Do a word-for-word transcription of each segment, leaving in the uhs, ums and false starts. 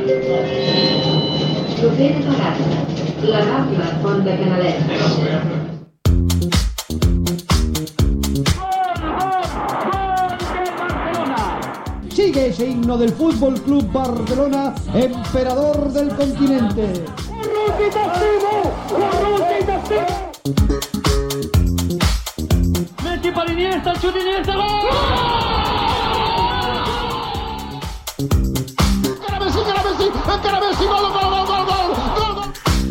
Propera parada, la Rambla Pont de Canalet. Sigue ese himno del Fútbol Club Barcelona, emperador del continente. Messi per Iniesta, el xut Iniesta, gol! Encara Messi, encara Messi, encara Messi, gol, gol, gol, gol, gol, gol, gol!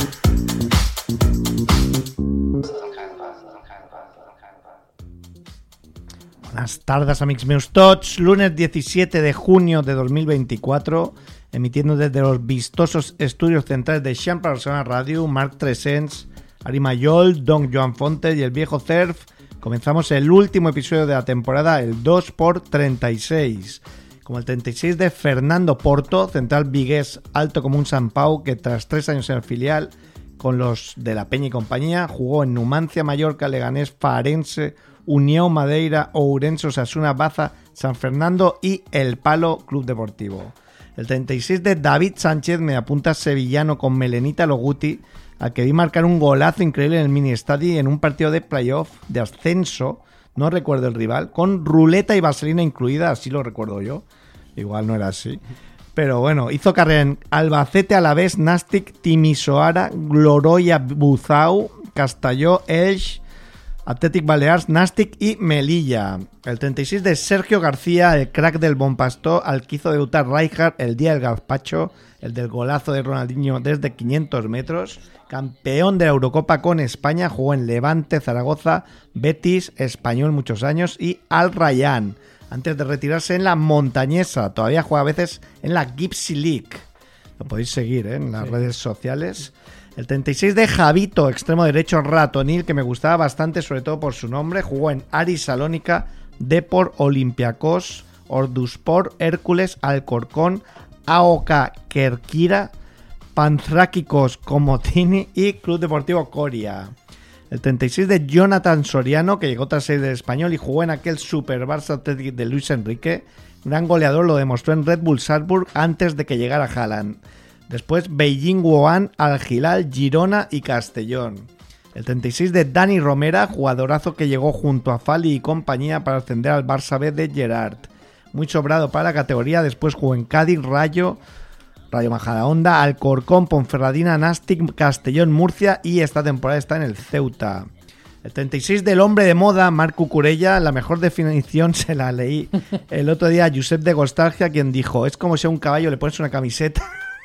Buenas tardes, amics meus tots. Lunes diecisiete de junio de dos mil veinticuatro, emitiendo desde los vistosos estudios centrales de Champa Barcelona Radio, Marc trescientos, Ari Mayol, Don Joan Fontes y el viejo Cerf. Comenzamos el último episodio de la temporada, el dos por treinta y seis. Como el treinta y seis de Fernando Porto, central vigués alto como un Sant Pau, que tras tres años en el filial con los de la Peña y compañía, jugó en Numancia, Mallorca, Leganés, Farense, Unión Madeira, Ourense, Osasuna, Baza, San Fernando y El Palo Club Deportivo. El treinta y seis de David Sánchez, mediapunta sevillano con melenita Loguti, al que vi marcar un golazo increíble en el mini estadio en un partido de playoff de ascenso, no recuerdo el rival, con ruleta y vaselina incluida, así lo recuerdo yo, igual no era así. Pero bueno, hizo carrera en Albacete, Alavés, Nàstic, Timisoara, Gloroia, Buzau, Castelló, Elx, Athletic Balears, Nàstic y Melilla. El treinta y seis de Sergio García, el crack del Bon Pastor, al que hizo debutar Rijkaard el día del gazpacho, el del golazo de Ronaldinho desde quinientos metros. Campeón de la Eurocopa con España, jugó en Levante, Zaragoza, Betis, Español muchos años y Al Rayyan, antes de retirarse en la Montañesa. Todavía juega a veces en la Gypsy League. Lo podéis seguir, ¿eh?, en las sí. redes sociales. El treinta y seis de Javito, extremo derecho ratonil, que me gustaba bastante, sobre todo por su nombre. Jugó en Aris Salónica, Depor, Olympiacos, Orduspor, Hércules, Alcorcón, A O K Kerkira, Panthráquicos Comotini y Club Deportivo Coria. El treinta y seis de Jonathan Soriano, que llegó tras seis del Español y jugó en aquel Super Barça Athletic de Luis Enrique. Gran goleador, lo demostró en Red Bull Salzburg antes de que llegara Haaland. Después Beijing Wuhan, Al Hilal, Girona y Castellón. El treinta y seis de Dani Romera, jugadorazo que llegó junto a Fali y compañía para ascender al Barça B de Gerard. Muy sobrado para la categoría, después jugó en Cádiz, Rayo, Rayo Majadahonda, Alcorcón, Ponferradina, Nàstic, Castellón, Murcia y esta temporada está en el Ceuta. El treinta y seis del hombre de moda, Marc Cucurella, la mejor definición se la leí el otro día a Josep de Gostalgia, quien dijo: es como si a un caballo le pones una camiseta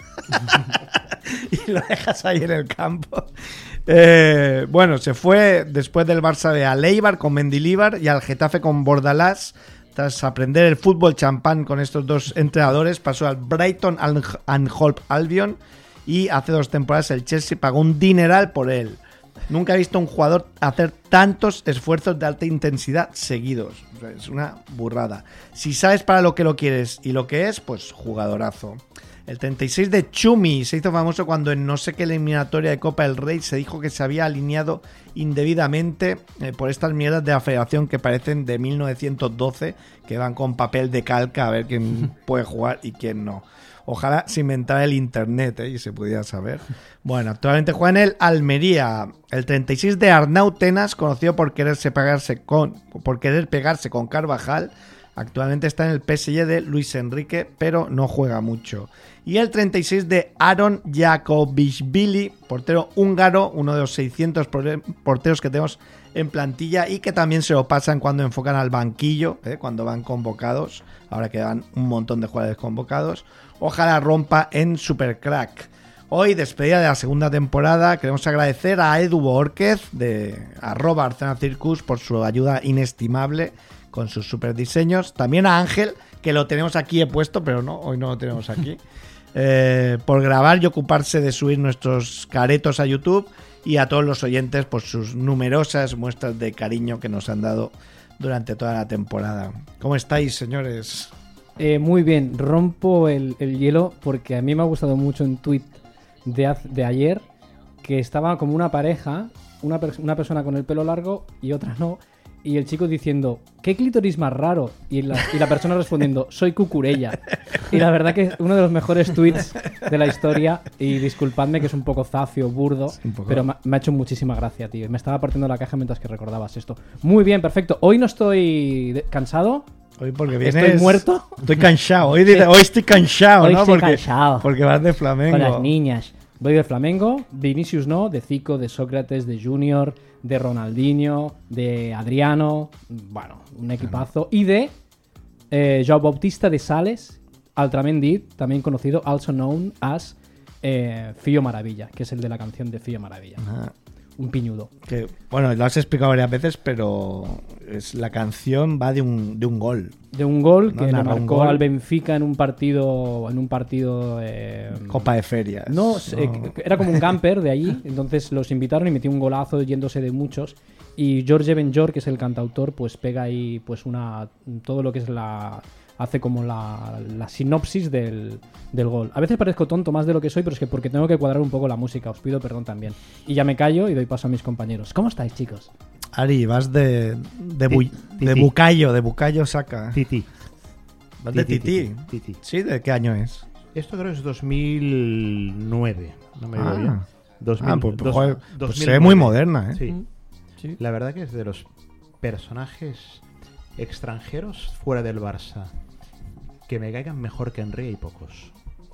y lo dejas ahí en el campo. Eh, bueno, se fue después del Barça B al Eibar con Mendilibar y al Getafe con Bordalás. Tras aprender el fútbol champán con estos dos entrenadores, pasó al Brighton and Hove Albion y hace dos temporadas el Chelsea pagó un dineral por él. Nunca he visto a un jugador hacer tantos esfuerzos de alta intensidad seguidos. O sea, es una burrada. Si sabes para lo que lo quieres y lo que es, pues jugadorazo. El treinta y seis de Chumi se hizo famoso cuando en no sé qué eliminatoria de Copa del Rey se dijo que se había alineado indebidamente eh, por estas mierdas de la federación que parecen de mil novecientos doce, que van con papel de calca a ver quién puede jugar y quién no. Ojalá se inventara el internet, ¿eh?, y se pudiera saber. Bueno, actualmente juega en el Almería. El treinta y seis de Arnau Tenas, conocido por quererse pegarse con, por querer pegarse con Carvajal. Actualmente está en el P S G de Luis Enrique, pero no juega mucho. Y el treinta y seis de Aaron Jakobishvili, portero húngaro, uno de los seiscientos porteros que tenemos en plantilla y que también se lo pasan cuando enfocan al banquillo, ¿eh?, cuando van convocados. Ahora quedan un montón de jugadores convocados. Ojalá rompa en Supercrack. Hoy, despedida de la segunda temporada, queremos agradecer a Edu Borquez de arroba Arsenal Circus por su ayuda inestimable con sus super diseños. También a Ángel, que lo tenemos aquí he puesto, pero no, hoy no lo tenemos aquí. Eh, por grabar y ocuparse de subir nuestros caretos a YouTube, y a todos los oyentes por sus numerosas muestras de cariño que nos han dado durante toda la temporada. ¿Cómo estáis, señores? Eh, muy bien, rompo el, el hielo porque a mí me ha gustado mucho un tuit de, de ayer que estaba como una pareja, una, per- una persona con el pelo largo y otra no, y el chico diciendo, ¿qué clítoris más raro? Y la, y la persona respondiendo, soy cucurella. Y la verdad que es uno de los mejores tweets de la historia. Y disculpadme que es un poco zafio, burdo, un poco. Pero me, me ha hecho muchísima gracia, tío. Me estaba partiendo la caja mientras que recordabas esto. Muy bien, perfecto. Hoy no estoy de- cansado. Hoy porque vienes... ¿Estoy muerto? Estoy cansado. Hoy, dice, hoy estoy cansado, Hoy ¿no? estoy porque, cansado. porque vas de Flamengo. Con las niñas. Voy de Flamengo, de Vinicius no, de Zico, de Sócrates, de Junior, de Ronaldinho, de Adriano, bueno, un equipazo. Y de eh, Joao Bautista de Sales, Altramendi, también conocido, also known as eh, Fío Maravilla, que es el de la canción de Fío Maravilla. Ajá. Un piñudo. Que, bueno, lo has explicado varias veces, pero es, la canción va de un, de un gol. De un gol No, que le narra un marcó gol. al Benfica en un partido... En un partido eh, Copa de Ferias. No, eh, era como un camper de allí, entonces los invitaron y metió un golazo yéndose de muchos. Y George Benjor, que es el cantautor, pues pega ahí pues una todo lo que es la... hace como la, la sinopsis del, del gol. A veces parezco tonto más de lo que soy, pero es que porque tengo que cuadrar un poco la música, os pido perdón también. Y ya me callo y doy paso a mis compañeros. ¿Cómo estáis, chicos? Ari, vas de de, bu, Ti- de titi. Bucayo, de Bucayo saca. Titi. ¿Vas de Titi, Titi? Titi. ¿Sí? ¿De qué año es? Esto creo que es dos mil nueve. No me digo Ah. bien. dos mil, Ah, pues, dos- joder, pues dos mil se ve muy nueve. moderna, ¿eh? Sí. Sí. La verdad que es de los personajes extranjeros fuera del Barça que me caigan mejor que Henry, hay pocos.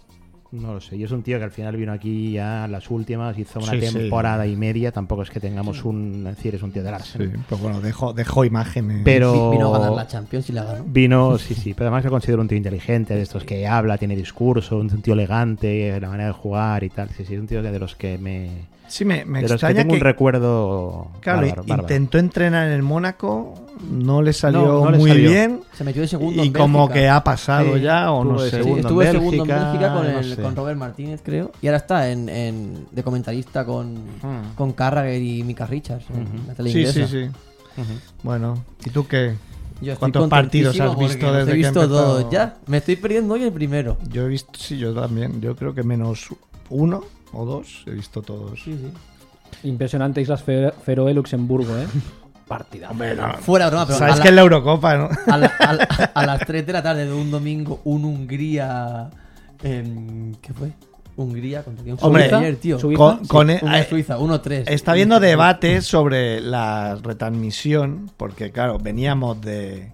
No lo sé. Y es un tío que al final vino aquí ya a las últimas, hizo una Sí, sí. temporada y media. Tampoco es que tengamos un... Es decir, es un tío del Arsenal. Sí, pero bueno, dejó, dejó imágenes. Pero... Vino a ganar la Champions y la ganó. Vino, sí, sí, pero además lo considero un tío inteligente, de estos que habla, tiene discurso, un tío elegante, la manera de jugar y tal. Sí, sí, es un tío de los que me... Sí, me, me de los que extraña tengo que, un recuerdo claro, bárbaro, bárbaro. intentó entrenar en el Mónaco, no le salió No, no le muy salió. bien Se metió de segundo y en como Bélgica. que ha pasado Sí, ya o no estuvo de sé. Sí, segundo estuvo en de segundo en Bélgica, Bélgica con, no el, sé. con Robert Martínez, creo. Y ahora está en, en- de comentarista con, Hmm. con Carragher y Mika Richards en Ujú. la tele Sí, inglesa. sí, sí. Ujú. Bueno, ¿y tú qué? Yo estoy ¿Cuántos partidos has contentísimo visto porque los desde he que ha visto empezado? todos ya. Me estoy perdiendo hoy el primero. Yo he visto, sí, yo también. Yo creo que menos uno o dos he visto todos. Sí, sí. Impresionante Islas Fe- Feroe, Luxemburgo, ¿eh? Partida. Hombre, no. Fuera broma, pero Sabes a, que es la- la Eurocopa, ¿no? a, la- a la- a las tres de la tarde de un domingo, un Hungría. em, ¿Qué fue? Hungría contra quién fue? Hombre, ayer, tío. Suiza. Con, Sí, con- Hungría, eh, Suiza, uno tres. está habiendo debates sobre la retransmisión, porque claro, veníamos de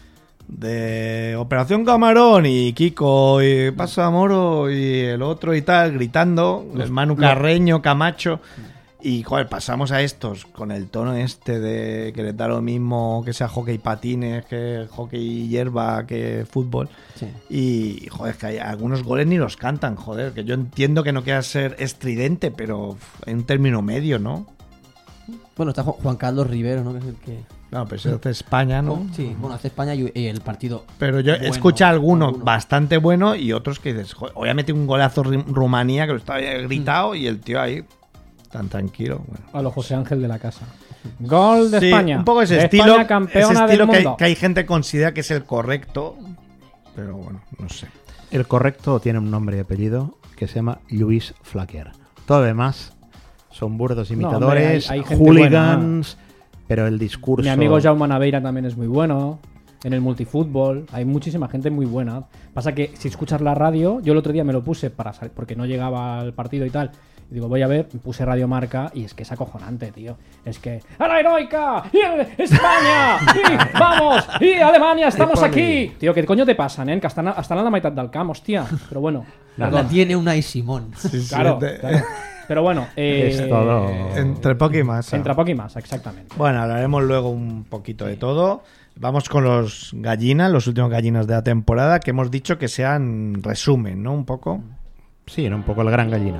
de Operación Camarón y Kiko y Pasa Moro y el otro y tal, gritando, el Manu Carreño, Camacho, y joder, pasamos a estos con el tono este de que les da lo mismo que sea hockey patines, que hockey hierba, que fútbol. Sí. Y joder, que hay algunos goles ni los cantan, joder, que yo entiendo que no quiera ser estridente, pero uf, hay un término medio, ¿no? Bueno, está Ju- Juan Carlos Rivero, ¿no? Que es el que. No, pero eso hace España, ¿no? Oh, sí, bueno, hace España y y el partido. Pero yo Bueno, escuché algunos alguno. bastante buenos y otros que dices, joder, hoy ha metido un golazo Ru- Rumanía que lo estaba gritado y el tío ahí tan tranquilo. Bueno. A lo José Ángel de la casa. Gol de Sí, España. un poco ese De estilo, España, campeona ese estilo del que, hay, mundo. que hay gente que considera que es el correcto, pero bueno, no sé. El correcto tiene un nombre y apellido que se llama Luis Flaquer. Todo lo demás son burdos No, imitadores, hombre, hay- hay gente hooligans, pero el discurso... Mi amigo Jaume Naveira también es muy bueno. En el multifútbol hay muchísima gente muy buena. Pasa que si escuchas la radio, yo el otro día me lo puse para sal- porque no llegaba al partido y tal. Y digo, voy a ver, puse Radio Marca y es que es acojonante, tío. Es que ¡a la heroica! ¡Y el España! ¡Y vamos! ¡Y Alemania! ¡Estamos Epoli. aquí! Tío, ¿qué coño te pasa, nen? Que estan, estan a la mitad del camp, hostia. Pero bueno, La tiene una y Simón. claro, de- claro. Pero bueno, eh, Es todo- Entre poco y más. Entre poco y más, exactamente. Bueno, hablaremos luego un poquito de todo. Vamos con los gallinas, los últimos gallinas de la temporada, que hemos dicho que sean resumen, ¿no? Un poco. Sí, era un poco el gran gallina.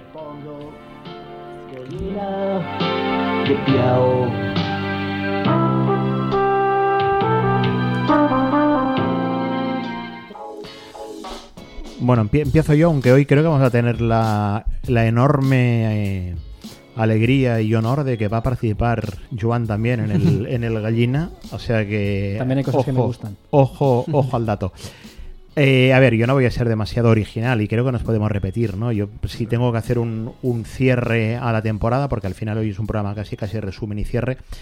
Bueno, empie- empiezo yo, aunque hoy creo que vamos a tener la, la enorme eh, alegría y honor de que va a participar Joan también en el, en el gallina. O sea que... También hay cosas ojo, que me gustan. Ojo, ojo al dato. Eh, a ver, yo no voy a ser demasiado original y creo que nos podemos repetir, ¿no? Yo si tengo que hacer un, un cierre a la temporada, porque al final hoy es un programa casi casi resumen y cierre,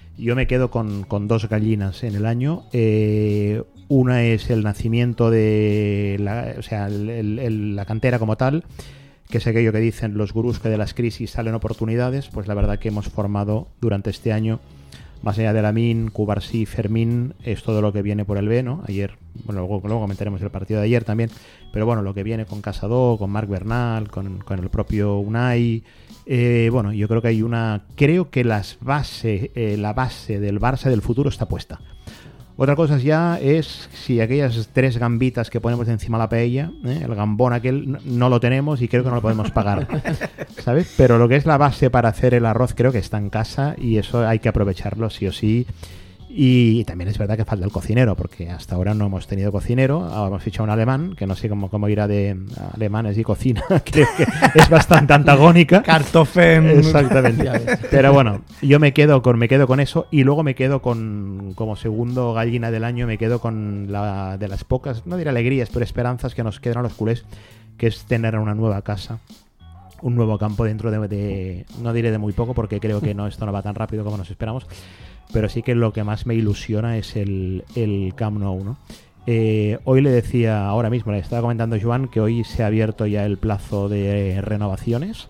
Yo me quedo con, con dos gallinas en el año. Eh, una es el nacimiento de la, o sea, el, el, el, la cantera como tal, que es aquello que dicen los gurús que de las crisis salen oportunidades. Pues la verdad que hemos formado durante este año, más allá de Lamine, Cubarsí, Fermín, es todo lo que viene por el B, ¿no? Ayer, bueno, luego, luego comentaremos el partido de ayer también, pero bueno, lo que viene con Casado, con Marc Bernal, con, con el propio Unai. Eh, bueno, yo creo que hay una... Creo que las base, eh, la base del Barça del futuro está puesta. Otra cosa ya es si aquellas tres gambitas que ponemos encima de la paella, ¿eh? el gambón aquel, no lo tenemos y creo que no lo podemos pagar, ¿sabes? Pero lo que es la base para hacer el arroz creo que está en casa y eso hay que aprovecharlo sí o sí. Y también es verdad que falta el cocinero, porque hasta ahora no hemos tenido cocinero. Ahora hemos fichado un alemán, que no sé cómo, cómo irá de alemanes y cocina. Creo que es bastante antagónica. Kartoffeln. Exactamente. Pero bueno, yo me quedo con me quedo con eso. Y luego me quedo con, como segundo gallina del año, me quedo con la de las pocas, no diré alegrías, pero esperanzas que nos quedan a los culés, que es tener una nueva casa, un nuevo campo dentro de, de no diré de muy poco, porque creo que no esto no va tan rápido como nos esperamos. Pero sí que lo que más me ilusiona es el, el Camp Nou, ¿no? Eh, hoy le decía, ahora mismo, le estaba comentando Joan que hoy se ha abierto ya el plazo de renovaciones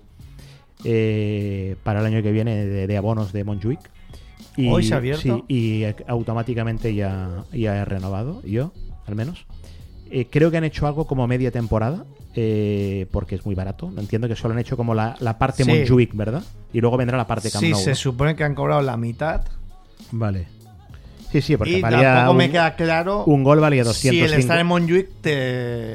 eh, para el año que viene de, de abonos de Montjuic. Y, ¿Hoy se ha abierto? Sí, y automáticamente ya, ya he renovado, yo, al menos. Eh, creo que han hecho algo como media temporada, eh, porque es muy barato. Entiendo que solo han hecho como la, la parte sí. Montjuic, ¿verdad? Y luego vendrá la parte Camp sí, Nou. Sí, se ¿no? supone que han cobrado la mitad. Vale. Sí, sí, porque y valía tampoco un, me queda claro un gol valía doscientos cinco. Si el estar en Montjuic te...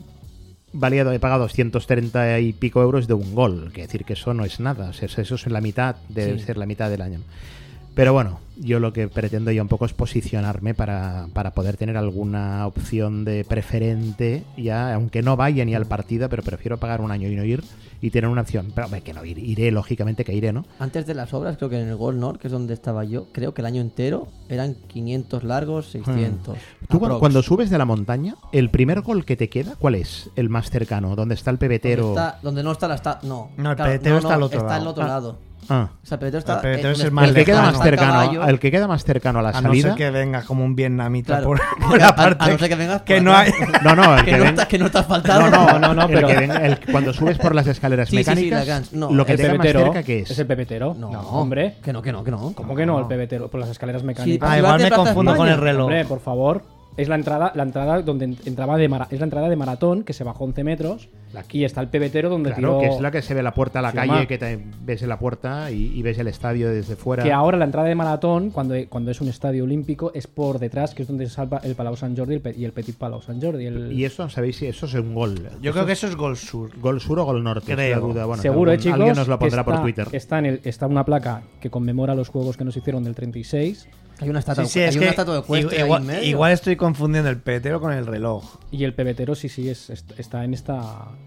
Valía, he pagado doscientos treinta y pico euros de un gol. Quiere decir que eso no es nada. O sea, eso es la mitad, debe sí. ser la mitad del año. Pero bueno, yo lo que pretendo ya un poco es posicionarme para, para poder tener alguna opción de preferente, ya aunque no vaya ni al partido, pero prefiero pagar un año y no ir y tener una opción. Pero hombre, que no ir, iré, lógicamente que iré, ¿no? Antes de las obras, creo que en el Gol Nord, que es donde estaba yo, creo que el año entero eran quinientos largos, seiscientos. Hmm. Tú aprox. Cuando subes de la montaña, el primer gol que te queda, ¿cuál es? El más cercano, donde está el pebetero. Donde, está, donde no está la está, no. No, el claro, pebetero no, está no, al otro está lado. al otro ah. lado. Ah. O sea, el pebetero está el, pebetero eh, es el, más el que queda más está el cercano, caballo. el que queda más cercano a la a salida. no ser que venga como un vietnamita Claro. por, por la parte a, a no ser que vengas que por no hay. atrás. No, no, el que, que, no ven... está, que no te has faltado. No, no, no, no, el pero- que ven- el- cuando subes por las escaleras Sí, sí, sí, mecánicas, la Gans. No, lo que El te queda más pebetero, cerca, ¿qué es? ¿Es el pebetero? No, hombre. Que no, que no, que no. ¿Cómo que no? El pebetero, por las escaleras mecánicas. Ah, Si igual vas de me Plaza confundo España, con el reloj. Hombre, por favor. Es la entrada, la entrada donde en- entraba de mara- es la entrada de maratón, que se bajó once metros. Aquí. Y está el pebetero donde Claro, tiró. que es la que se ve la puerta a la Sí, calle, home. que te ves en la puerta y, y ves el estadio desde fuera. Que ahora la entrada de maratón, cuando, cuando es un estadio olímpico, es por detrás, que es donde se salva el Palau Sant Jordi y el, pe- y el Petit Palau Sant Jordi. El... Y eso, ¿sabéis si eso es un gol? Yo creo que eso es gol sur. ¿Gol sur o gol norte? Creo. Es la duda. Bueno, Seguro, algún- eh, chicos. Alguien nos lo que pondrá por está- Twitter. Está, en el, está una placa que conmemora los juegos que nos hicieron del treinta y seis. Hay una estatua, Sí, sí, hay es una que estatua de Cuesta ahí igual, en medio. igual estoy confundiendo el pebetero con el reloj. Y el pebetero, sí, sí, es, es- está en esta.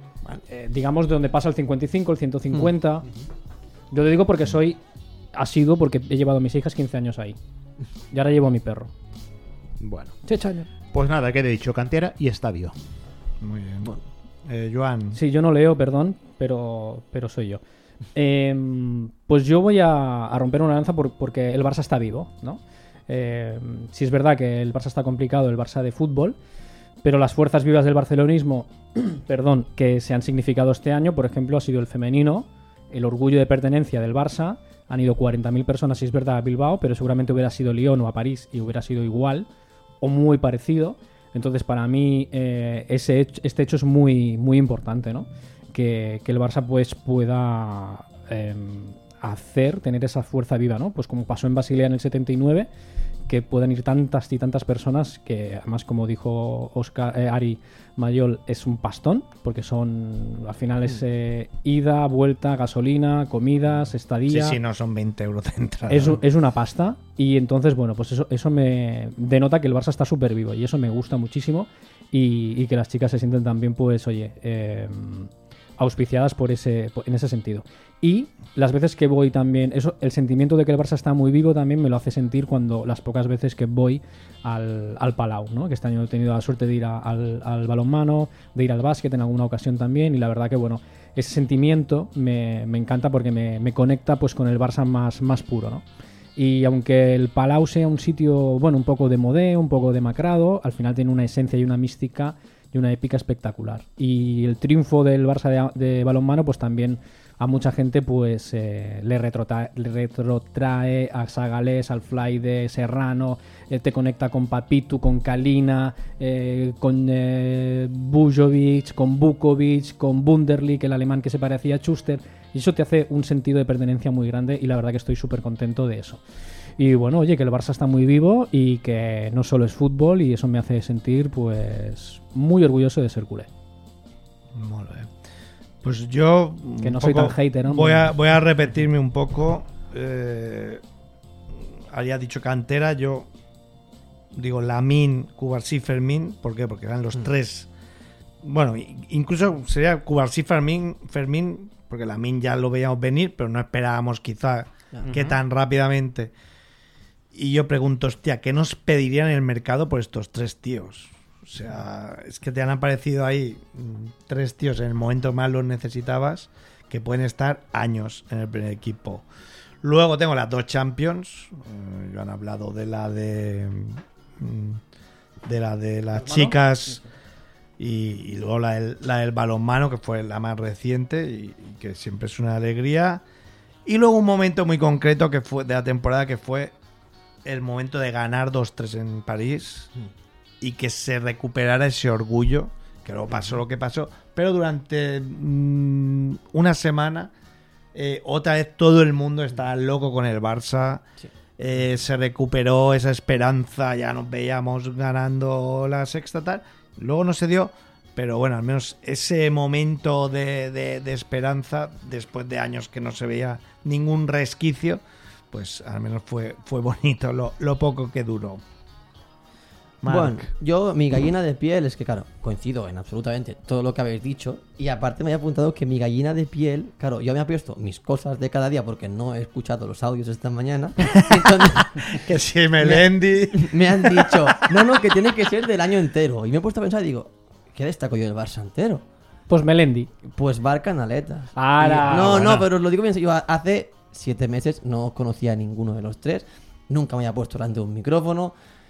eh, digamos, de donde pasa el cincuenta y cinco, el ciento cincuenta. Yo lo digo porque soy asiduo, porque he llevado a mis hijas quince años ahí. Y ahora llevo a mi perro. Bueno, Checha años. pues nada, que he dicho cantera y estadio. Muy bien. Eh, Joan. Sí, yo no leo, perdón, pero, pero soy yo. Eh, pues yo voy a, a romper una lanza por- porque el Barça está vivo, ¿no? Eh, sí es verdad que el Barça está complicado, el Barça de fútbol, pero las fuerzas vivas del barcelonismo, perdón, que se han significado este año, por ejemplo, ha sido el femenino, el orgullo de pertenencia del Barça. Han ido cuarenta mil personas, sí es verdad, a Bilbao, pero seguramente hubiera sido Lyon o a París y hubiera sido igual o muy parecido. Entonces, para mí, eh, ese hecho- este hecho es muy, muy importante, ¿no? Que, que el Barça pues, pueda eh, hacer, tener esa fuerza viva, ¿no? Pues como pasó en Basilea en el setenta y nueve, que puedan ir tantas y tantas personas, que además, como dijo Oscar, eh, Ari Mayol, es un pastón, porque son, al final es eh, ida, vuelta, gasolina, comidas, Sí, estadía. sí, no son veinte euros de entrada. Es, un- es una pasta y entonces, bueno, pues eso, eso me denota que el Barça está súper vivo y eso me gusta muchísimo y, y que las chicas se sienten también, pues, oye, eh, auspiciadas por ese, por- en ese sentido. Y las veces que voy también, eso, el sentimiento de que el Barça está muy vivo también me lo hace sentir cuando las pocas veces que voy al, al Palau, ¿no? Que este año he tenido la suerte de ir a- al, al balonmano, de ir al básquet en alguna ocasión también y la verdad que, bueno, ese sentimiento me, me encanta porque me, me conecta pues con el Barça más, más puro, ¿no? Y aunque el Palau sea un sitio, bueno, un poco de modé, un poco demacrado, al final tiene una esencia y una mística y una épica espectacular. Y el triunfo del Barça de, de balonmano, pues también a mucha gente pues eh, le, retrotrae, le retrotrae a Sagalés, al Fly de Serrano, eh, te conecta con Papitu, con Kalina, eh, con eh, Bujovic, con Bukovic, con Wunderlich, el alemán que se parecía a Schuster, y eso te hace un sentido de pertenencia muy grande y la verdad que estoy súper contento de eso. Y bueno, oye, que el Barça está muy vivo y que no solo es fútbol, y eso me hace sentir pues muy orgulloso de ser culé. Muy bien. Pues yo que no soy tan hater, ¿no? Voy a, voy a repetirme un poco. Eh, había dicho cantera, yo digo Lamine, Cubarsí, Fermín. ¿Por qué? Porque eran los mm. tres. Bueno, incluso sería Cubarsí, Fermín, Fermín, porque Lamine ya lo veíamos venir, pero no esperábamos quizá uh-huh. que tan rápidamente. Y yo pregunto, hostia, ¿qué nos pedirían en el mercado por estos tres tíos? O sea, es que te han aparecido ahí tres tíos en el momento más los necesitabas, que pueden estar años en el primer equipo. Luego tengo las dos Champions. Eh, yo han hablado de la de de la de las chicas y, y luego la del, la del balonmano, que fue la más reciente y, y que siempre es una alegría. Y luego un momento muy concreto que fue de la temporada, que fue el momento de ganar dos tres en París. Y que se recuperara ese orgullo, que luego pasó lo que pasó, pero durante mmm, una semana eh, otra vez todo el mundo estaba loco con el Barça. Sí. Eh, se recuperó esa esperanza, ya nos veíamos ganando la sexta tal, luego no se dio, pero bueno, al menos ese momento de, de, de esperanza, después de años que no se veía ningún resquicio, pues al menos fue, fue bonito lo, lo poco que duró. Marc. Bueno, yo, mi gallina de piel es que, claro, coincido en absolutamente todo lo que habéis dicho. Y aparte me he apuntado que mi gallina de piel, claro, yo me he puesto mis cosas de cada día porque no he escuchado los audios esta mañana. Entonces, que si Melendi. Me, me han dicho, no, no, que tiene que ser del año entero. Y me he puesto a pensar y digo, ¿qué destaco yo del Barça entero? Pues Melendi. Pues Bar Canaletas. Ahora, y, no, bueno. no, pero os lo digo bien. Yo hace siete meses no conocía a ninguno de los tres. Nunca me había puesto delante de un micrófono.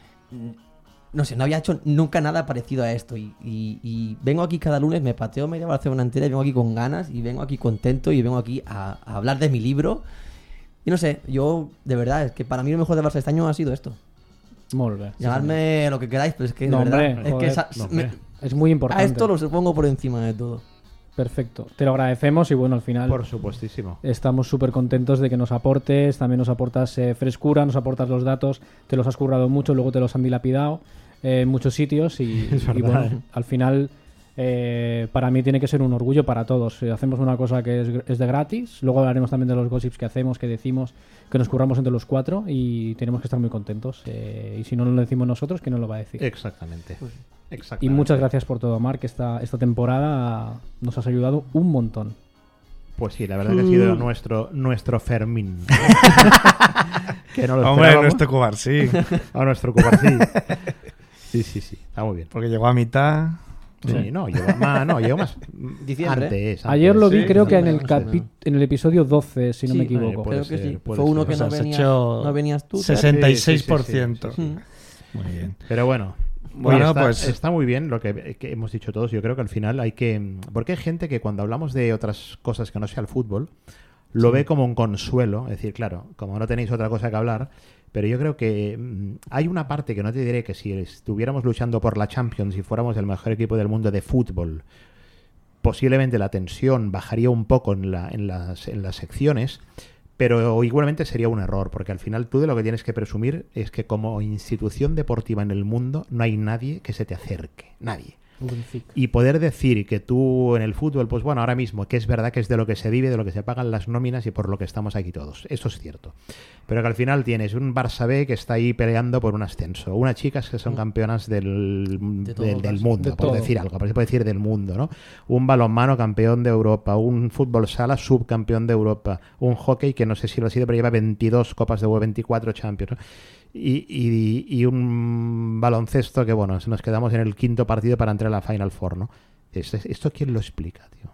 No sé, no había hecho nunca nada parecido a esto y, y, y vengo aquí cada lunes, me pateo media Barcelona entera y vengo aquí con ganas y vengo aquí contento y vengo aquí a, a hablar de mi libro. Y no sé, yo de verdad, es que para mí lo mejor de Barça este año ha sido esto. Molt bé. Llamadme sí, lo que queráis, pero es que no, de verdad, hombre, es, joder, que esa, no, me, es muy importante. A esto lo pongo por encima de todo. Perfecto, te lo agradecemos y bueno, al final por supuestísimo estamos súper contentos de que nos aportes, también nos aportas eh, frescura, nos aportas los datos, te los has currado mucho, luego te los han dilapidado eh, en muchos sitios y, y bueno, eh. al final eh, para mí tiene que ser un orgullo para todos. Eh, hacemos una cosa que es, es de gratis, luego hablaremos también de los gossips que hacemos, que decimos, que nos curramos entre los cuatro y tenemos que estar muy contentos eh, y si no lo decimos nosotros, ¿quién nos lo va a decir? Exactamente. Pues, y muchas gracias por todo, Marc. Esta, esta temporada nos has ayudado un montón. Pues sí, la verdad que ha sido nuestro nuestro Fermín. Que no lo Hombre, nuestro Cubarsí. A nuestro Cubarsí. Sí, sí, sí. Está muy bien. Porque llegó a mitad. Sí, sí. no, llegó más, no, llegó más diciembre. Antes, antes. Ayer lo vi, sí, creo sí, que en el, no capi- no. en el episodio doce, si no sí, me equivoco. Creo ser, que sí. Fue ser. uno que o no, sea, venías, hecho no venías tú. sesenta y seis por ciento. Sí, sí, sí, sí, sí. Muy bien. Pero bueno. Bueno, Oye, está, pues está muy bien lo que, que hemos dicho todos. Yo creo que al final hay que... Porque hay gente que cuando hablamos de otras cosas que no sea el fútbol, lo sí. ve como un consuelo. Es decir, claro, como no tenéis otra cosa que hablar, pero yo creo que mmm, hay una parte que no te diré que si estuviéramos luchando por la Champions y fuéramos el mejor equipo del mundo de fútbol, posiblemente la tensión bajaría un poco en, la, en, las, en las secciones, pero igualmente sería un error, porque al final tú de lo que tienes que presumir es que como institución deportiva en el mundo no hay nadie que se te acerque, nadie. Y poder decir que tú en el fútbol, pues bueno, ahora mismo, que es verdad que es de lo que se vive, de lo que se pagan las nóminas y por lo que estamos aquí todos, eso es cierto. Pero que al final tienes un Barça B que está ahí peleando por un ascenso, unas chicas que son campeonas del, de del, del mundo, de por todo. Decir algo, por decir del mundo, ¿no? Un balonmano campeón de Europa, un fútbol sala subcampeón de Europa, un hockey que no sé si lo ha sido, pero lleva veintidós copas de veinticuatro Champions, ¿no? Y, y, y un baloncesto que, bueno, nos quedamos en el quinto partido para entrar a la Final Four, ¿no? ¿Esto, esto quién lo explica, tío?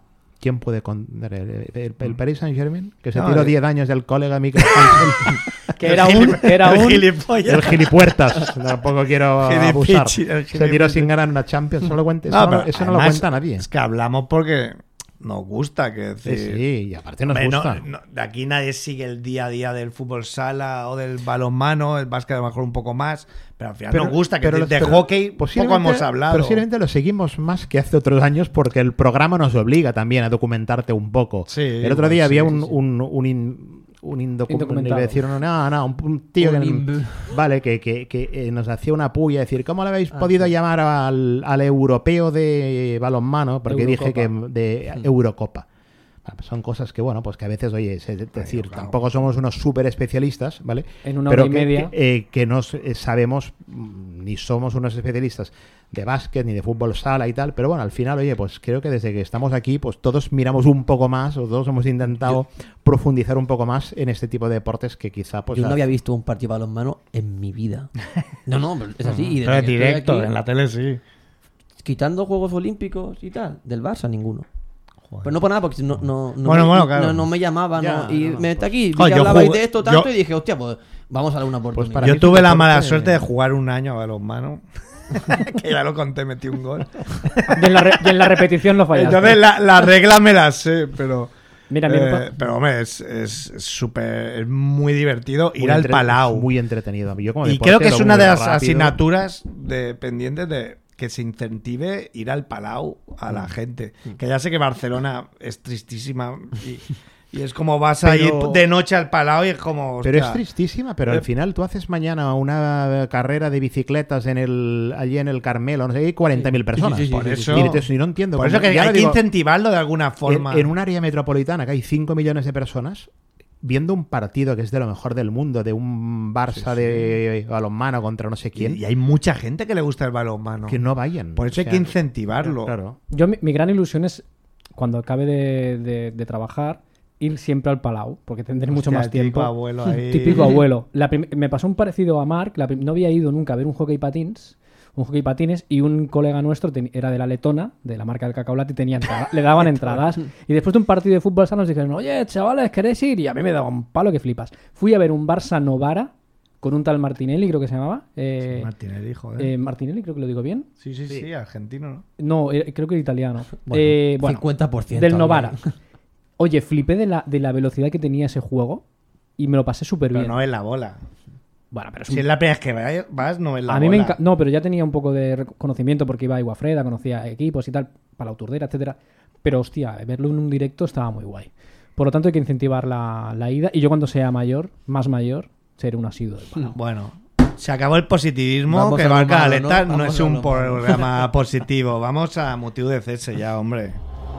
¿quién puede contar? ¿El, el, el Paris Saint-Germain? Que se No, tiró el- diez años del colega Michael Hansen. Que era un. Era El un gilipollas. El gilipuertas. Tampoco quiero Gilipichi, abusar. el Se tiró gilipichi. sin ganar una Champions. Solo cuente, eso No, no, pero lo- eso no lo además, cuenta nadie. Es que hablamos porque nos gusta. Que Sí, decir, sí, y aparte nos Hombre, no- gusta. no, de aquí nadie sigue el día a día del fútbol sala o del balonmano, el básquet a lo mejor un poco más, pero al final nos gusta, que de, los- de pero hockey poco posiblemente- hemos hablado. Pero posiblemente lo seguimos más que hace otros años porque el programa nos obliga también a documentarte un poco. Sí, el otro bueno, día sí, había sí, un, sí. un, un, in- un indocu- Indocumentado. iba a decir, no, no, no, un, un tío Un que, imb- vale, que, que, que eh, nos hacía una puya, decir, ¿cómo le habéis Ah, podido sí. llamar al, al europeo de balonmano? Porque dije que Eurocopa. de Eurocopa. Bueno, pues son cosas que, bueno, pues que a veces, oye, es es decir, claro. tampoco somos unos súper especialistas, ¿vale? En una Pero hora y que, media. que, eh, que no s- eh, sabemos, mm, ni somos unos especialistas de básquet, ni de fútbol sala y tal, pero bueno, al final, oye, pues creo que desde que estamos aquí, pues todos miramos un poco más, o todos hemos intentado profundizar un poco más en este tipo de deportes que quizá, pues... Yo no hace- había visto un partido de balonmano en mi vida. No, no, pero es así. Y desde Pero es que estoy directo, aquí, en la tele sí. Quitando Juegos Olímpicos y tal, del Barça ninguno. Pues no por nada, porque no, no, no, Bueno, me, bueno, claro. no, no me llamaban. Ya, no, y no, no, me está pues- aquí, vi Joder, que yo hablabais jugué- de esto tanto yo- y dije, hostia, pues vamos a dar una oportunidad. para Yo mí tuve es un la deporte- mala suerte de jugar un año a balonmano, que ya lo conté, metí un gol. Y en la, re- y en la repetición lo fallaste. Entonces la, la regla me la sé, pero... Mira, mi eh, papá- pero hombre, es es súper es muy divertido muy ir al entre- Palau. Muy entretenido. Yo como Y deporte creo que es lo una de veo las rápido. asignaturas de, pendientes de que se incentive ir al Palau a Mm. la gente. Que ya sé que Barcelona es tristísima y, y es como vas Pero- a ir de noche al Palau y es como... Pero hostia, es tristísima, pero Eh, al final tú haces mañana una carrera de bicicletas en el allí en el Carmelo, no sé, hay cuarenta mil personas. Sí, sí, sí, por sí, eso, Y entonces, y no entiendo por cómo- eso que ya hay lo que digo, incentivarlo de alguna forma. En, en un área metropolitana que hay cinco millones de personas, viendo un partido que es de lo mejor del mundo, de un Barça de balonmano contra no sé quién, y, y hay mucha gente que le gusta el balonmano. que no vayan. Por eso O hay sea, que incentivarlo. Claro. Yo, mi, mi gran ilusión es, cuando acabe de, de- de trabajar, ir siempre al Palau, porque tendré mucho Hostia, más el típico tiempo. abuelo ahí. Típico abuelo. La prim- me pasó un parecido a Marc. La prim- no había ido nunca a ver un hockey patins. Un hockey patines y un colega nuestro ten- era de la Letona, de la marca del cacaolate, y tenía entrada- le daban entradas. Y después de un partido de fútbol sala nos dijeron, oye, chavales, ¿queréis ir? Y a mí me daba un palo que flipas. Fui a ver un Barça Novara con un tal Martinelli, creo que se llamaba. Eh, Martinelli, joder. eh, Martinelli, creo que lo digo bien. sí, sí, sí, argentino, ¿no? No, eh, creo que era italiano. Bueno, Eh, bueno, cincuenta por ciento. del había. Novara. Oye, flipé de la, de la velocidad que tenía ese juego y me lo pasé súper Pero bien. no es la bola. Bueno, pero es Si un- es la primera vez que vayas- vas, no es la a mí me bola. encanta. No, pero ya tenía un poco de conocimiento porque iba a Iguafreda, conocía equipos y tal, para la Uturdera, etcétera. Pero hostia, verlo en un directo estaba muy guay. Por lo tanto, hay que incentivar la, la ida. Y yo, cuando sea mayor, más mayor, seré un asiduo del Palau. Bueno, se acabó el positivismo, Vamos que a lo Barca malo, Aleta ¿no? no, Vamos es a un lo malo. programa positivo. Vamos a motivo de cese ya, hombre.